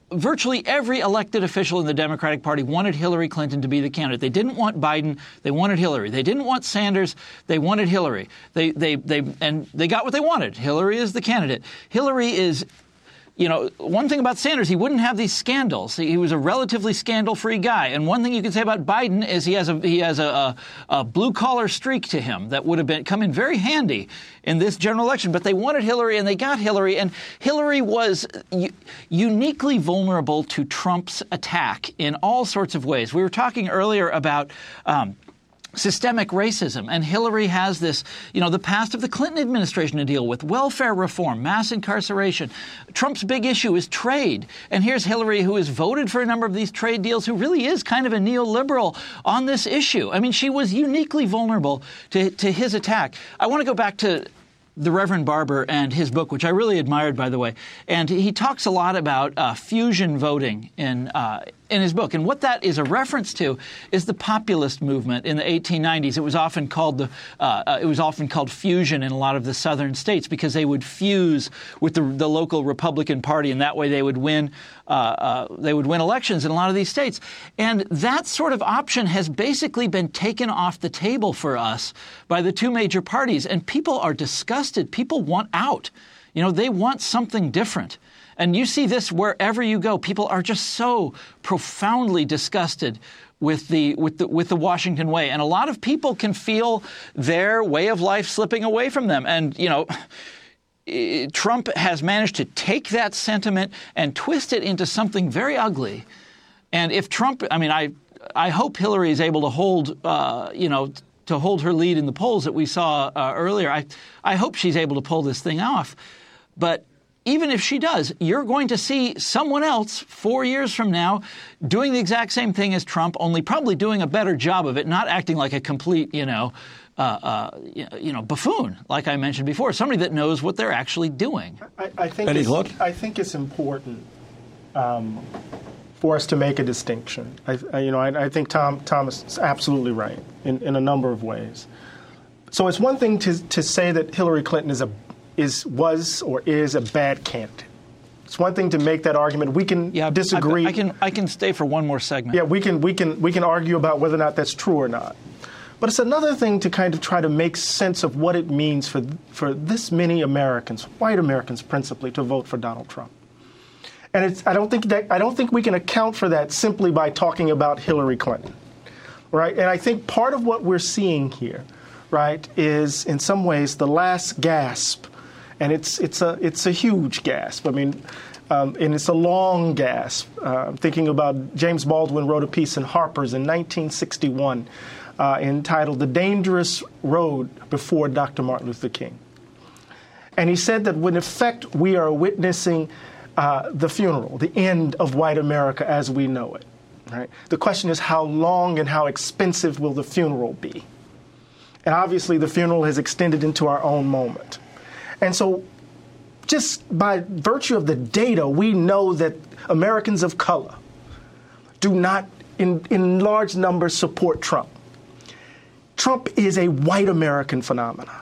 virtually every elected official in the Democratic Party wanted Hillary Clinton to be the candidate. They didn't want Biden. They wanted Hillary. They didn't want Sanders. They wanted Hillary. They got what they wanted. Hillary is the candidate. Hillary is, one thing about Sanders, he wouldn't have these scandals. He was a relatively scandal-free guy. And one thing you can say about Biden is he has a blue-collar streak to him that would have come in very handy in this general election. But they wanted Hillary, and they got Hillary. And Hillary was uniquely vulnerable to Trump's attack in all sorts of ways. We were talking earlier about systemic racism. And Hillary has this, the past of the Clinton administration to deal with, welfare reform, mass incarceration. Trump's big issue is trade. And here's Hillary, who has voted for a number of these trade deals, who really is kind of a neoliberal on this issue. I mean, she was uniquely vulnerable to his attack. I want to go back to the Reverend Barber and his book, which I really admired, by the way. And he talks a lot about fusion voting in his book. And what that is a reference to is the populist movement in the 1890s. It was often called fusion in a lot of the southern states because they would fuse with the local Republican Party, and that way they would win elections in a lot of these states. And that sort of option has basically been taken off the table for us by the two major parties. And people are disgusted. People want out. They want something different. And you see this wherever you go. People are just so profoundly disgusted with the Washington way. And a lot of people can feel their way of life slipping away from them. And, Trump has managed to take that sentiment and twist it into something very ugly. And if Trump, I hope Hillary is able to hold, to hold her lead in the polls that we saw earlier. I hope she's able to pull this thing off. But even if she does, you're going to see someone else 4 years from now doing the exact same thing as Trump, only probably doing a better job of it, not acting like a complete, buffoon, like I mentioned before, somebody that knows what they're actually doing. I think it's important for us to make a distinction. I think Thomas is absolutely right in a number of ways. So it's one thing to say that Hillary Clinton was a bad candidate. It's one thing to make that argument. We can disagree. I can stay for one more segment. Yeah, we can argue about whether or not that's true or not. But it's another thing to kind of try to make sense of what it means for this many Americans, white Americans principally, to vote for Donald Trump. And I don't think we can account for that simply by talking about Hillary Clinton, right? And I think part of what we're seeing here, right, is in some ways the last gasp. And it's a huge gasp. And it's a long gasp. Thinking about James Baldwin wrote a piece in Harper's in 1961 entitled "The Dangerous Road Before Dr. Martin Luther King." And he said that in effect we are witnessing the funeral, the end of white America as we know it. Right? The question is how long and how expensive will the funeral be? And obviously the funeral has extended into our own moment. And so just by virtue of the data, we know that Americans of color do not, in large numbers, support Trump. Trump is a white American phenomenon.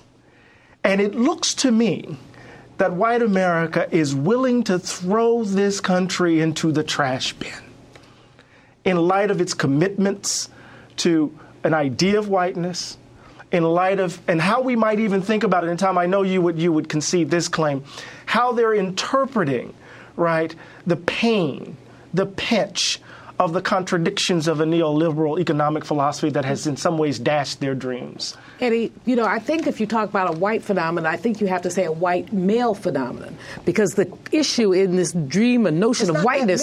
And it looks to me that white America is willing to throw this country into the trash bin in light of its commitments to an idea of whiteness, in light of, and how we might even think about it, and Tom, I know you would concede this claim, how they're interpreting, right, the pain, the pinch of the contradictions of a neoliberal economic philosophy that has in some ways dashed their dreams. Eddie, I think if you talk about a white phenomenon, I think you have to say a white male phenomenon, because the issue in this dream and notion of whiteness,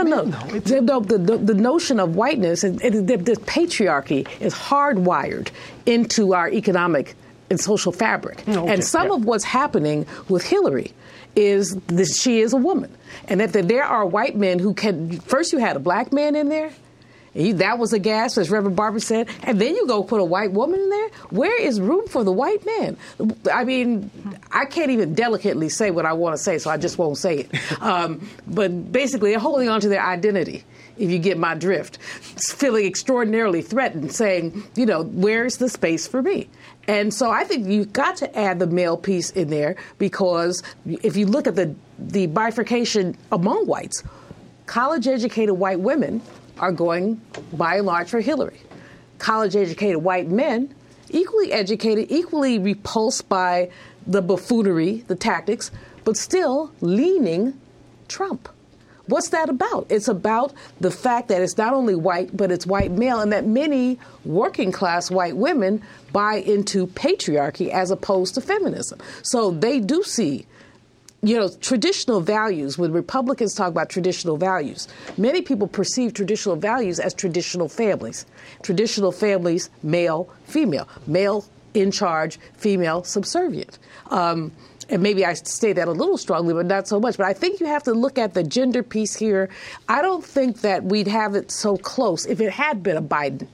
the notion of whiteness, the patriarchy is hardwired into our economic and social fabric. And some of what's happening with Hillary is that she is a woman, and that there are white men who can. First, you had a black man in there. That was a gasp, as Reverend Barber said. And then you go put a white woman in there? Where is room for the white man? I mean, I can't even delicately say what I want to say, so I just won't say it. But basically, they're holding on to their identity, if you get my drift, feeling extraordinarily threatened, saying, where's the space for me? And so I think you've got to add the male piece in there, because if you look at the bifurcation among whites, college-educated white women are going, by and large, for Hillary. College-educated white men, equally educated, equally repulsed by the buffoonery, the tactics, but still leaning Trump. What's that about? It's about the fact that it's not only white, but it's white male, and that many working-class white women buy into patriarchy as opposed to feminism. So they do see, traditional values. When Republicans talk about traditional values, many people perceive traditional values as traditional families. Traditional families, male, female. Male in charge, female subservient. And maybe I say that a little strongly, but not so much. But I think you have to look at the gender piece here. I don't think that we'd have it so close if it had been a Biden,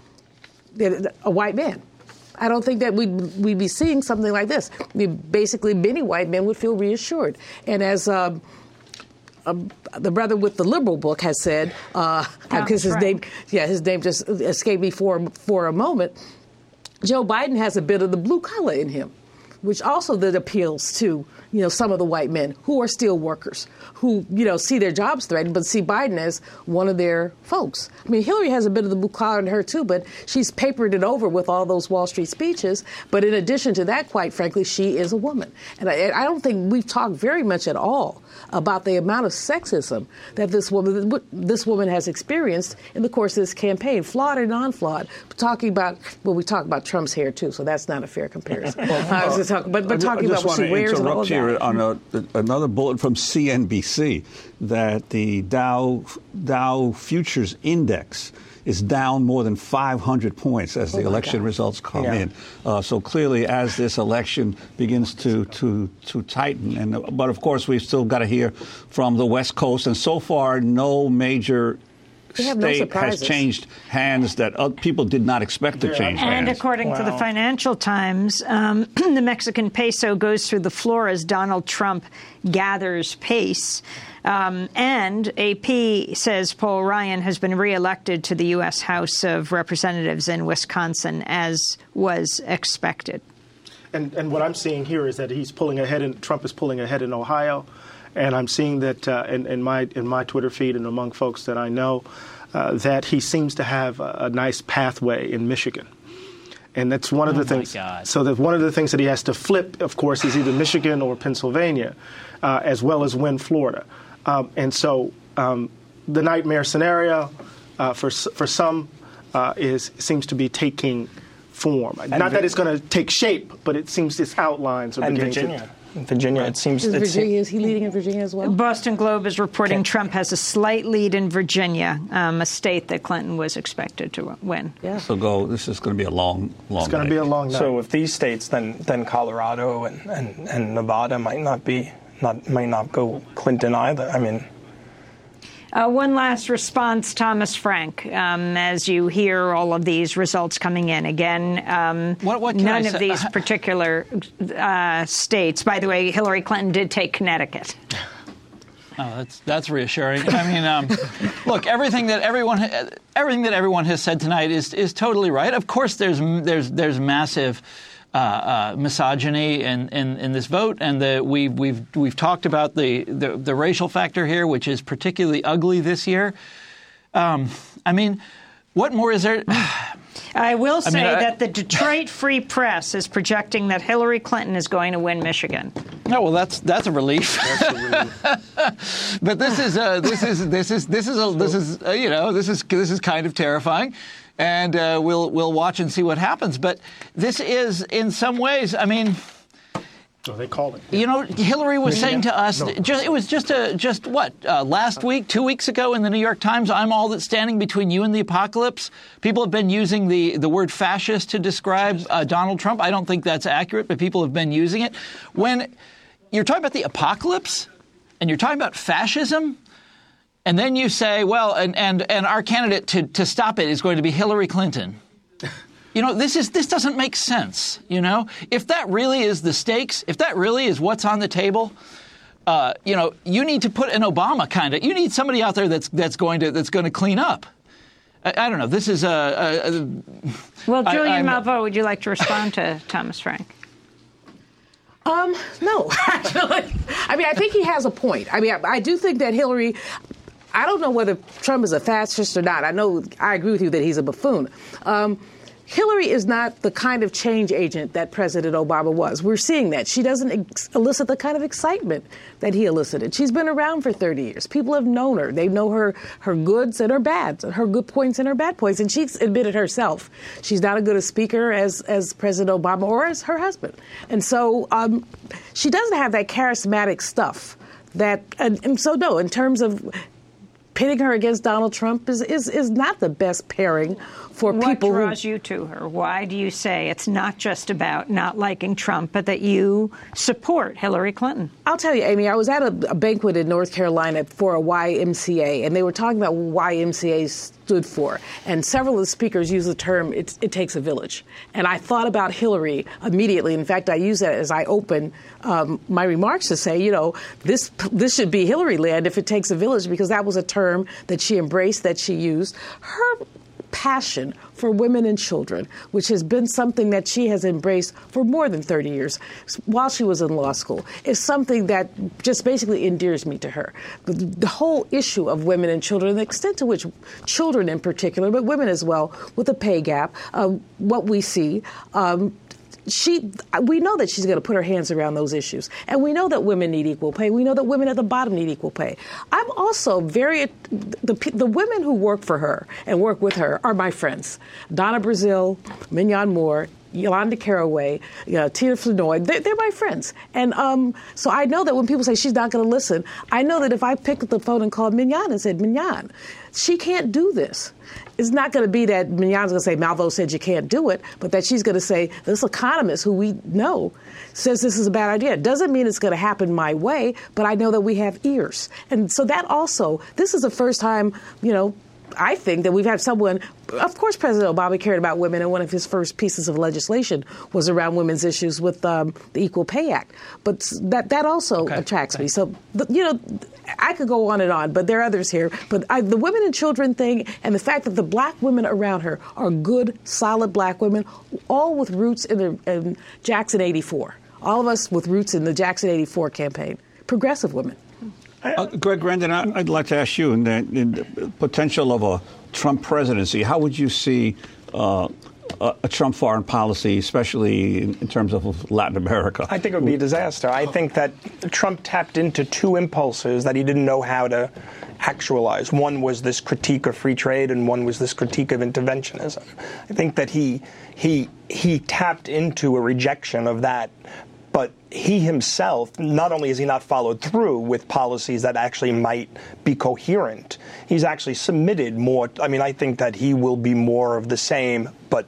a white man. I don't think that we'd be seeing something like this. Basically, many white men would feel reassured. And as the brother with the liberal book has said, because his name just escaped me for a moment, Joe Biden has a bit of the blue collar in him, which also then appeals to, some of the white men who are still workers, who, see their jobs threatened, but see Biden as one of their folks. I mean, Hillary has a bit of the blue collar in her, too, but she's papered it over with all those Wall Street speeches. But in addition to that, quite frankly, she is a woman. And I don't think we've talked very much at all about the amount of sexism that this woman has experienced in the course of this campaign, flawed or non-flawed. We talk about Trump's hair, too, so that's not a fair comparison. But talking about what she wears and all of that. Here on another bullet from CNBC that the Dow Futures Index is down more than 500 points as the election results come in. So clearly, as this election begins to tighten, but of course we've still got to hear from the West Coast, and so far no major state has changed hands that people did not expect to change hands. And according to the Financial Times, the Mexican peso goes through the floor as Donald Trump gathers pace. And AP says Paul Ryan has been reelected to the U.S. House of Representatives in Wisconsin, as was expected. And what I'm seeing here is that Trump is pulling ahead in Ohio. And I'm seeing that in my Twitter feed and among folks that I know that he seems to have a nice pathway in Michigan. And that's one of the things. So that one of the things that he has to flip, of course, is either Michigan or Pennsylvania, as well as win Florida. And so the nightmare scenario for some seems to be taking form. Not that it's going to take shape, but it seems its outlines are beginning to. Virginia, it seems. Is he leading in Virginia as well? Boston Globe is reporting Trump has a slight lead in Virginia, a state that Clinton was expected to win. Yeah. So this is going to be a long It's going to be a long night. So if these states, then Colorado and Nevada might not go Clinton either. I mean. One last response, Thomas Frank, as you hear all of these results coming in. Again, none of these particular states. By the way, Hillary Clinton did take Connecticut. Oh, that's reassuring. I mean, look, everything that everyone has said tonight is totally right. Of course, there's massive misogyny in this vote, and we've talked about the racial factor here, which is particularly ugly this year. I mean, what more is there? I will say that the Detroit Free Press is projecting that Hillary Clinton is going to win Michigan. Oh, well, that's a relief. But this is kind of terrifying. And we'll watch and see what happens. But this is, in some ways, I mean, they call it. Hillary was saying to us, last week, 2 weeks ago in the New York Times, I'm all that's standing between you and the apocalypse. People have been using the word fascist to describe Donald Trump. I don't think that's accurate, but people have been using it. When you're talking about the apocalypse and you're talking about fascism, and then you say, well, and our candidate to stop it is going to be Hillary Clinton. This doesn't make sense. If that really is the stakes, if that really is what's on the table, you need to put an Obama kind of. You need somebody out there that's going to clean up. I don't know. This is Well, Julian Malveaux, would you like to respond to Thomas Frank? No, actually. I mean, I think he has a point. I mean, I do think that Hillary. I don't know whether Trump is a fascist or not. I agree with you that he's a buffoon. Hillary is not the kind of change agent that President Obama was. We're seeing that. She doesn't elicit the kind of excitement that he elicited. She's been around for 30 years. People have known her. They know her goods and her bads, her good points and her bad points. And she's admitted herself she's not as good a speaker as President Obama or as her husband. And so she doesn't have that charismatic stuff. And so, no, in terms of pitting her against Donald Trump is not the best pairing for people. What draws you to her? Why do you say it's not just about not liking Trump, but that you support Hillary Clinton? I'll tell you, Amy, I was at a banquet in North Carolina for a YMCA, and they were talking about what YMCA stood for. And several of the speakers used the term, it takes a village. And I thought about Hillary immediately. In fact, I used that as I opened my remarks to say, this should be Hillary land if it takes a village, because that was a term that she embraced, that she used. Her passion for women and children, which has been something that she has embraced for more than 30 years while she was in law school, is something that just basically endears me to her. The whole issue of women and children, the extent to which children in particular, but women as well, with the pay gap, what we see, we know that she's going to put her hands around those issues. And we know that women need equal pay. We know that women at the bottom need equal pay. I'm also the women who work for her and work with her are my friends. Donna Brazile, Mignon Moore, Yolanda Caraway, Tina Flournoy, they're my friends. And so I know that when people say she's not going to listen, I know that if I picked up the phone and called Mignon and said, Mignon, she can't do this. It's not going to be that Mignon's going to say, Malveaux said you can't do it, but that she's going to say, this economist who we know says this is a bad idea. It doesn't mean it's going to happen my way, but I know that we have ears. And so that also, this is the first time, I think that we've had someone, of course, President Obama cared about women, and one of his first pieces of legislation was around women's issues with the Equal Pay Act. But that also attracts me. So, I could go on and on, but there are others here. But the women and children thing, and the fact that the black women around her are good, solid black women, all with roots in Jackson 84. All of us with roots in the Jackson 84 campaign. Progressive women. Greg Grandin, I'd like to ask you, in the potential of a Trump presidency, how would you see a Trump foreign policy, especially in terms of Latin America? I think it would be a disaster. I think that Trump tapped into two impulses that he didn't know how to actualize. One was this critique of free trade, and one was this critique of interventionism. I think that he tapped into a rejection of that. But he himself, not only has he not followed through with policies that actually might be coherent, he's actually submitted more. I mean, I think that he will be more of the same, but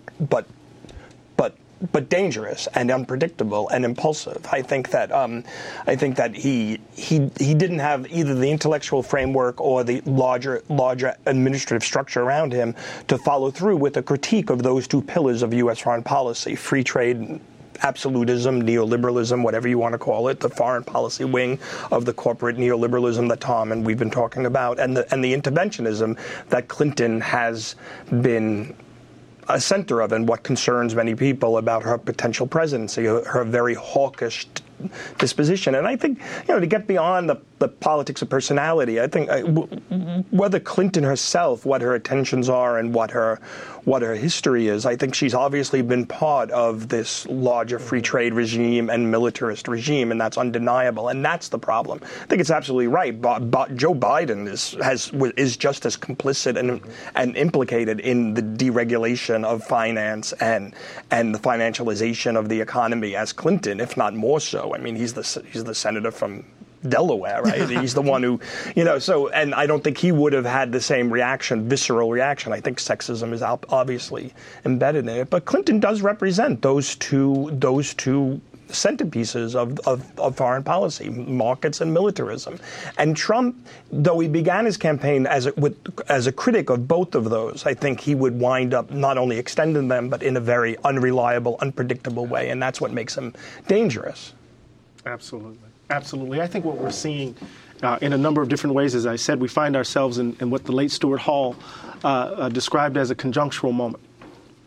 dangerous and unpredictable and impulsive. I think that he didn't have either the intellectual framework or the larger administrative structure around him to follow through with a critique of those two pillars of U.S. foreign policy: free trade, absolutism, neoliberalism, whatever you want to call it, the foreign policy wing of the corporate neoliberalism that Tom and we've been talking about, and the interventionism that Clinton has been a center of, and what concerns many people about her potential presidency, her very hawkish disposition. And I think, to get beyond the politics of personality, I think whether Clinton herself, what her intentions are and what her history is, I think she's obviously been part of this larger free trade regime and militarist regime, and that's undeniable. And that's the problem. I think it's absolutely right. Joe Biden is just as complicit and implicated in the deregulation of finance and the financialization of the economy as Clinton, if not more so. I mean, he's the senator from Delaware, right? He's the one who, and I don't think he would have had the same visceral reaction. I think sexism is obviously embedded in it. But Clinton does represent those two centerpieces of foreign policy, markets and militarism. And Trump, though he began his campaign as a critic of both of those, I think he would wind up not only extending them, but in a very unreliable, unpredictable way. And that's what makes him dangerous. Absolutely. I think what we're seeing in a number of different ways, as I said, we find ourselves in what the late Stuart Hall described as a conjunctural moment.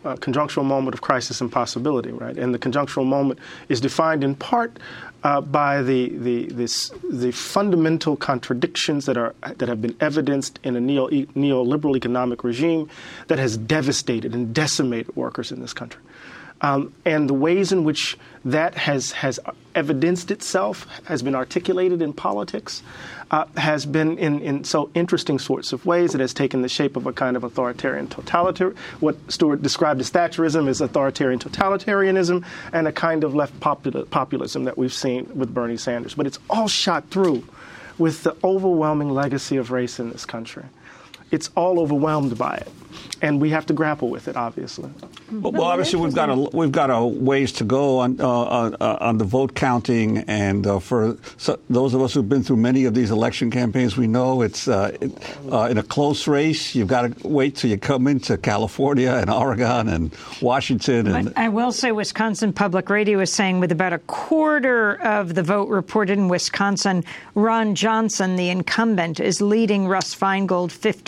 conjunctural moment of crisis and possibility, right? And the conjunctural moment is defined in part by the fundamental contradictions that have been evidenced in a neoliberal economic regime that has devastated and decimated workers in this country. And the ways in which that has evidenced itself, has been articulated in politics, has been in so interesting sorts of ways. It has taken the shape of a kind of authoritarian totalitarian, what Stewart described as Thatcherism is authoritarian totalitarianism, and a kind of left populism that we've seen with Bernie Sanders. But it's all shot through with the overwhelming legacy of race in this country. It's all overwhelmed by it, and we have to grapple with it, obviously. Well, obviously, we've got a ways to go on the vote counting, and for those of us who've been through many of these election campaigns, we know it's in a close race. You've got to wait till you come into California and Oregon and Washington. But I will say, Wisconsin Public Radio is saying with about a quarter of the vote reported in Wisconsin, Ron Johnson, the incumbent, is leading Russ Feingold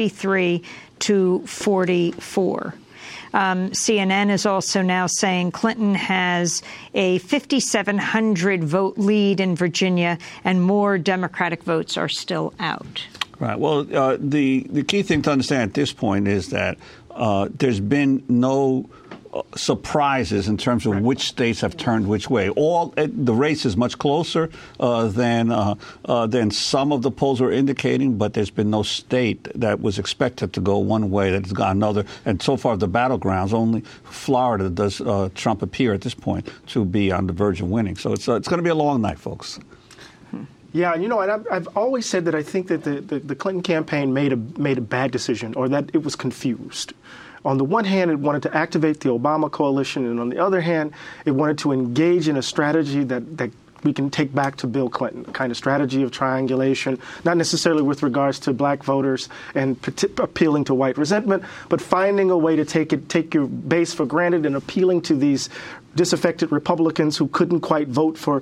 53-44. CNN is also now saying Clinton has a 5,700 vote lead in Virginia, and more Democratic votes are still out. Right. Well, the key thing to understand at this point is that there's been no surprises in terms of which states have turned which way. The race is much closer than some of the polls are indicating, but there's been no state that was expected to go one way that has gone another. And so far, the battlegrounds, only Florida does Trump appear at this point to be on the verge of winning. So it's going to be a long night, folks. Yeah, and I've always said that I think that the Clinton campaign made a bad decision, or that it was confused. On the one hand, it wanted to activate the Obama coalition, and on the other hand, it wanted to engage in a strategy that we can take back to Bill Clinton, a kind of strategy of triangulation, not necessarily with regards to black voters and appealing to white resentment, but finding a way to take your base for granted and appealing to these disaffected Republicans who couldn't quite vote for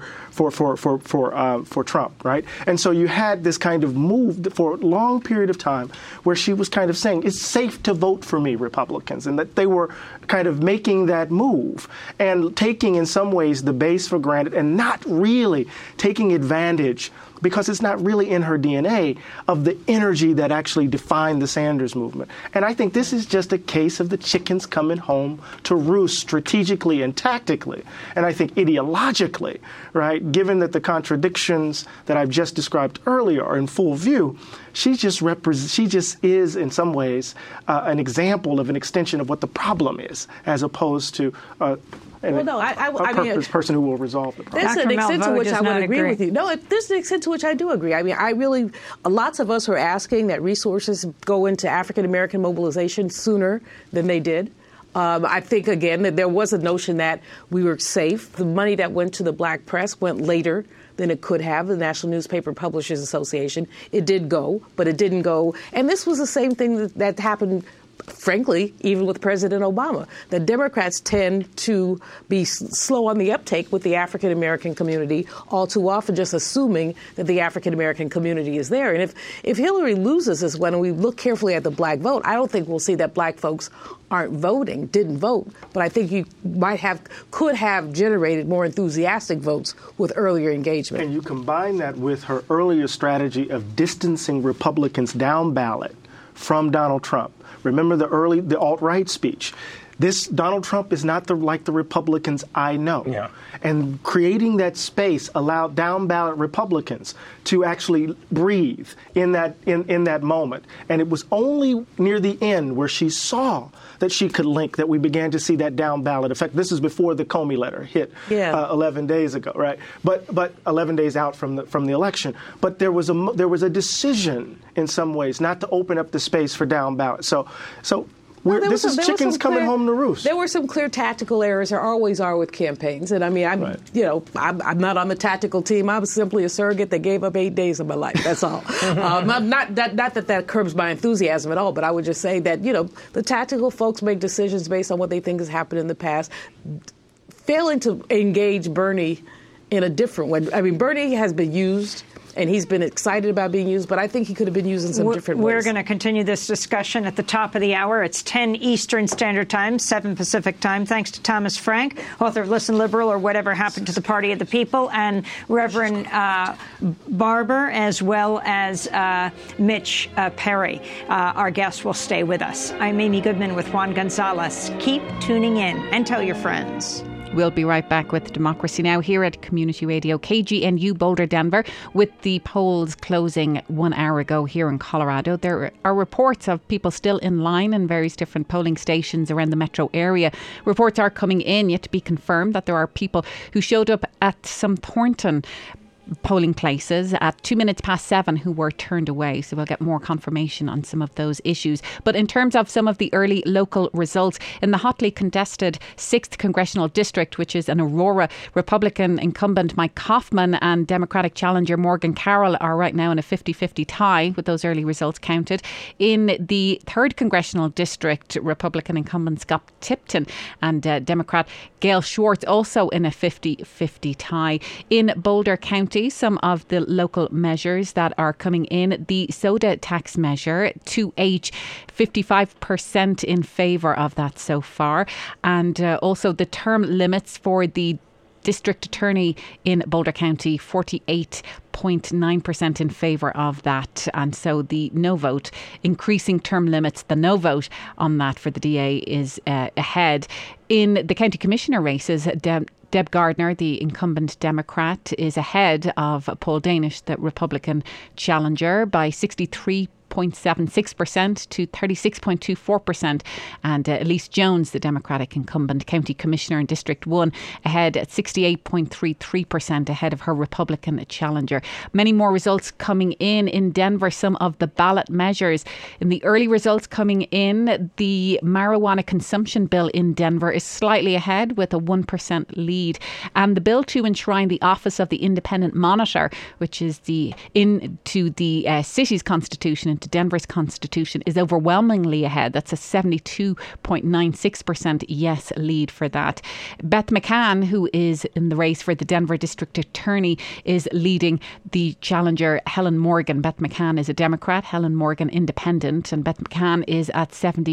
Trump, right? And so you had this kind of move for a long period of time where she was kind of saying, it's safe to vote for me, Republicans, and that they were kind of making that move and taking in some ways the base for granted and not really taking advantage, because it's not really in her DNA, of the energy that actually defined the Sanders movement. And I think this is just a case of the chickens coming home to roost strategically and tactically, and I think ideologically, right? Given that the contradictions that I've just described earlier are in full view, she just is, in some ways, an example of an extension of what the problem is, as opposed to person who will resolve the problem. There's an extent to which I would agree with you. No, there's an extent to which I do agree. I mean, lots of us are asking that resources go into African-American mobilization sooner than they did. I think, again, that there was a notion that we were safe. The money that went to the black press went later than it could have, the National Newspaper Publishers Association. It did go, but it didn't go. And this was the same thing that happened, frankly, even with President Obama. The Democrats tend to be slow on the uptake with the African-American community, all too often just assuming that the African-American community is there. And if Hillary loses this one, and we look carefully at the black vote, I don't think we'll see that black folks didn't vote. But I think you could have generated more enthusiastic votes with earlier engagement. And you combine that with her earlier strategy of distancing Republicans down ballot from Donald Trump. Remember the alt-right speech. This Donald Trump is not like the Republicans I know. Yeah. And creating that space allowed down-ballot Republicans to actually breathe in that moment. And it was only near the end where she saw that she could link that we began to see that down-ballot effect. This is before the Comey letter hit 11 days ago, right? But 11 days out from the election. But there was a decision in some ways not to open up the space for down-ballot. So this is chickens coming home to roost. There were some clear tactical errors. There always are with campaigns. And I mean, I'm not on the tactical team. I was simply a surrogate that gave up 8 days of my life. That's all. Not that curbs my enthusiasm at all, but I would just say that, the tactical folks make decisions based on what they think has happened in the past. Failing to engage Bernie in a different way. I mean, Bernie has been used, and he's been excited about being used, but I think he could have been used in some different ways. We're going to continue this discussion at the top of the hour. It's 10 Eastern Standard Time, 7 Pacific Time. Thanks to Thomas Frank, author of Listen Liberal or Whatever Happened to the Party of the People, and Reverend Barber, as well as Mitch Perry. Our guests will stay with us. I'm Amy Goodman with Juan Gonzalez. Keep tuning in and tell your friends. We'll be right back with Democracy Now! Here at Community Radio KGNU Boulder, Denver, with the polls closing 1 hour ago here in Colorado. There are reports of people still in line in various different polling stations around the metro area. Reports are coming in, yet to be confirmed, that there are people who showed up at some Thornton polling places at 7:02 who were turned away. So we'll get more confirmation on some of those issues. But in terms of some of the early local results, in the hotly contested 6th Congressional District, which is in Aurora, Republican incumbent Mike Coffman and Democratic challenger Morgan Carroll are right now in a 50-50 tie with those early results counted. In the 3rd Congressional District, Republican incumbent Scott Tipton and Democrat Gail Schwartz also in a 50-50 tie. In Boulder County, some of the local measures that are coming in: the soda tax measure, 2H, 55% in favour of that so far, and also the term limits for the district attorney in Boulder County, 48.9% in favour of that. And so the no vote, increasing term limits, the no vote on that for the DA is ahead. In the county commissioner races, Deb Gardner, the incumbent Democrat, is ahead of Paul Danish, the Republican challenger, by 63.76% to 36.24%. And Elise Jones, the Democratic incumbent county commissioner in District 1, ahead at 68.33%, ahead of her Republican challenger. Many more results coming in Denver, some of the ballot measures. In the early results coming in, the marijuana consumption bill in Denver is slightly ahead with a 1% lead. And the bill to enshrine the office of the Independent Monitor, which is into the city's constitution, into Denver's constitution, is overwhelmingly ahead. That's a 72.96% yes lead for that. Beth McCann, who is in the race for the Denver District Attorney, is leading the challenger Helen Morgan. Beth McCann is a Democrat, Helen Morgan independent, and Beth McCann is at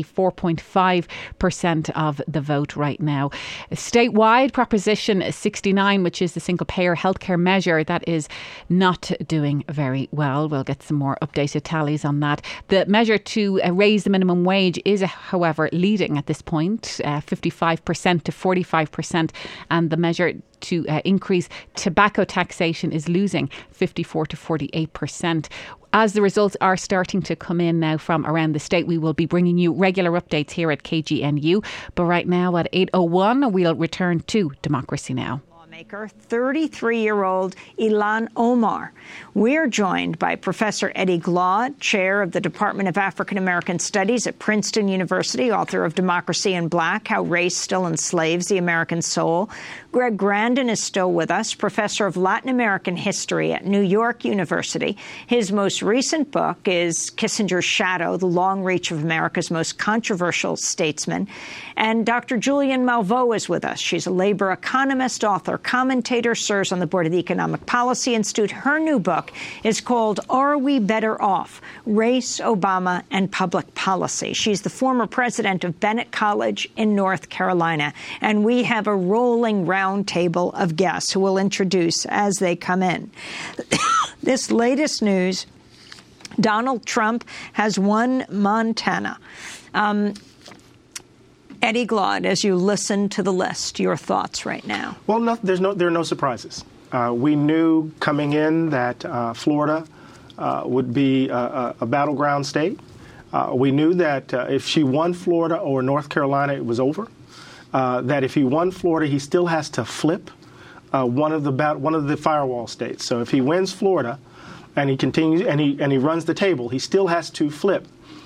74.5% of the vote right now. Statewide, Proposition 69, which is the single payer healthcare measure, that is not doing very well. We'll get some more updated tallies on that. The measure to raise the minimum wage is, however, leading at this point, 55% to 45%, and the measure to increase tobacco taxation is losing 54 to 48%. As the results are starting to come in now from around the state, we will be bringing you regular updates here at KGNU. But right now at 8:01, we'll return to Democracy Now! 33-year-old Ilan Omar. We're joined by Professor Eddie Glaude, chair of the Department of African American Studies at Princeton University, author of Democracy in Black, How Race Still Enslaves the American Soul. Greg Grandin is still with us, professor of Latin American history at New York University. His most recent book is Kissinger's Shadow, The Long Reach of America's Most Controversial Statesman. And Dr. Julian Malveaux is with us. She's a labor economist, author, commentator, serves on the board of the Economic Policy Institute. Her new book is called Are We Better Off? Race, Obama, and Public Policy. She's the former president of Bennett College in North Carolina. And we have a rolling round table of guests who will introduce as they come in. This latest news, Donald Trump has won Montana. Eddie Glaude, as you listen to the list, your thoughts right now? Well, there are no surprises. We knew coming in that Florida would be a battleground state. We knew that if she won Florida or North Carolina, it was over. That if he won Florida, he still has to flip one of the firewall states. So if he wins Florida and he continues and he runs the table, he still has to flip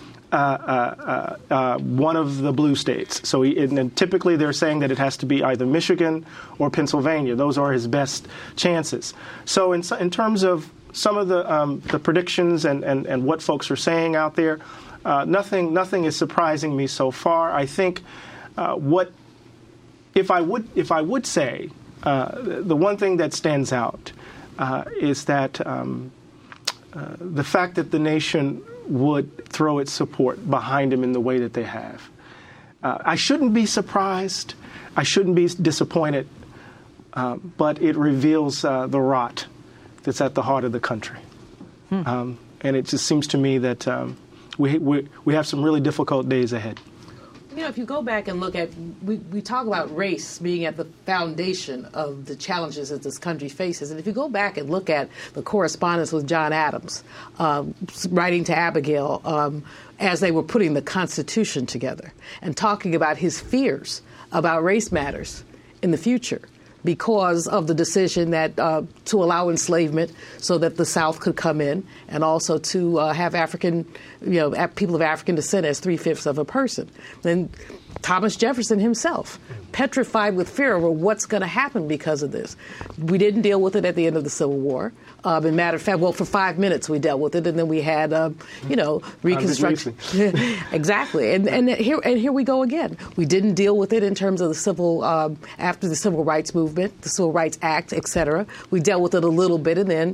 one of the blue states. So and typically they're saying that it has to be either Michigan or Pennsylvania. Those are his best chances. So in terms of some of the predictions and what folks are saying out there, nothing is surprising me so far. I think if I would say the one thing that stands out is that the fact that the nation would throw its support behind him in the way that they have. I shouldn't be surprised. I shouldn't be disappointed. But it reveals the rot that's at the heart of the country. And it just seems to me that we have some really difficult days ahead. You know, if you go back and look at, we talk about race being at the foundation of the challenges that this country faces. And if you go back and look at the correspondence with John Adams, writing to Abigail as they were putting the Constitution together and talking about his fears about race matters in the future, because of the decision that to allow enslavement so that the South could come in, and also to have African, people of African descent as 3/5 of a person. Then Thomas Jefferson himself, petrified with fear over what's going to happen because of this. We didn't deal with it at the end of the Civil War. As a matter of fact, well, for 5 minutes we dealt with it, and then we had, Reconstruction. Exactly, and here we go again. We didn't deal with it in terms of the civil after the Civil Rights Movement, the Civil Rights Act, et cetera. We dealt with it a little bit, and then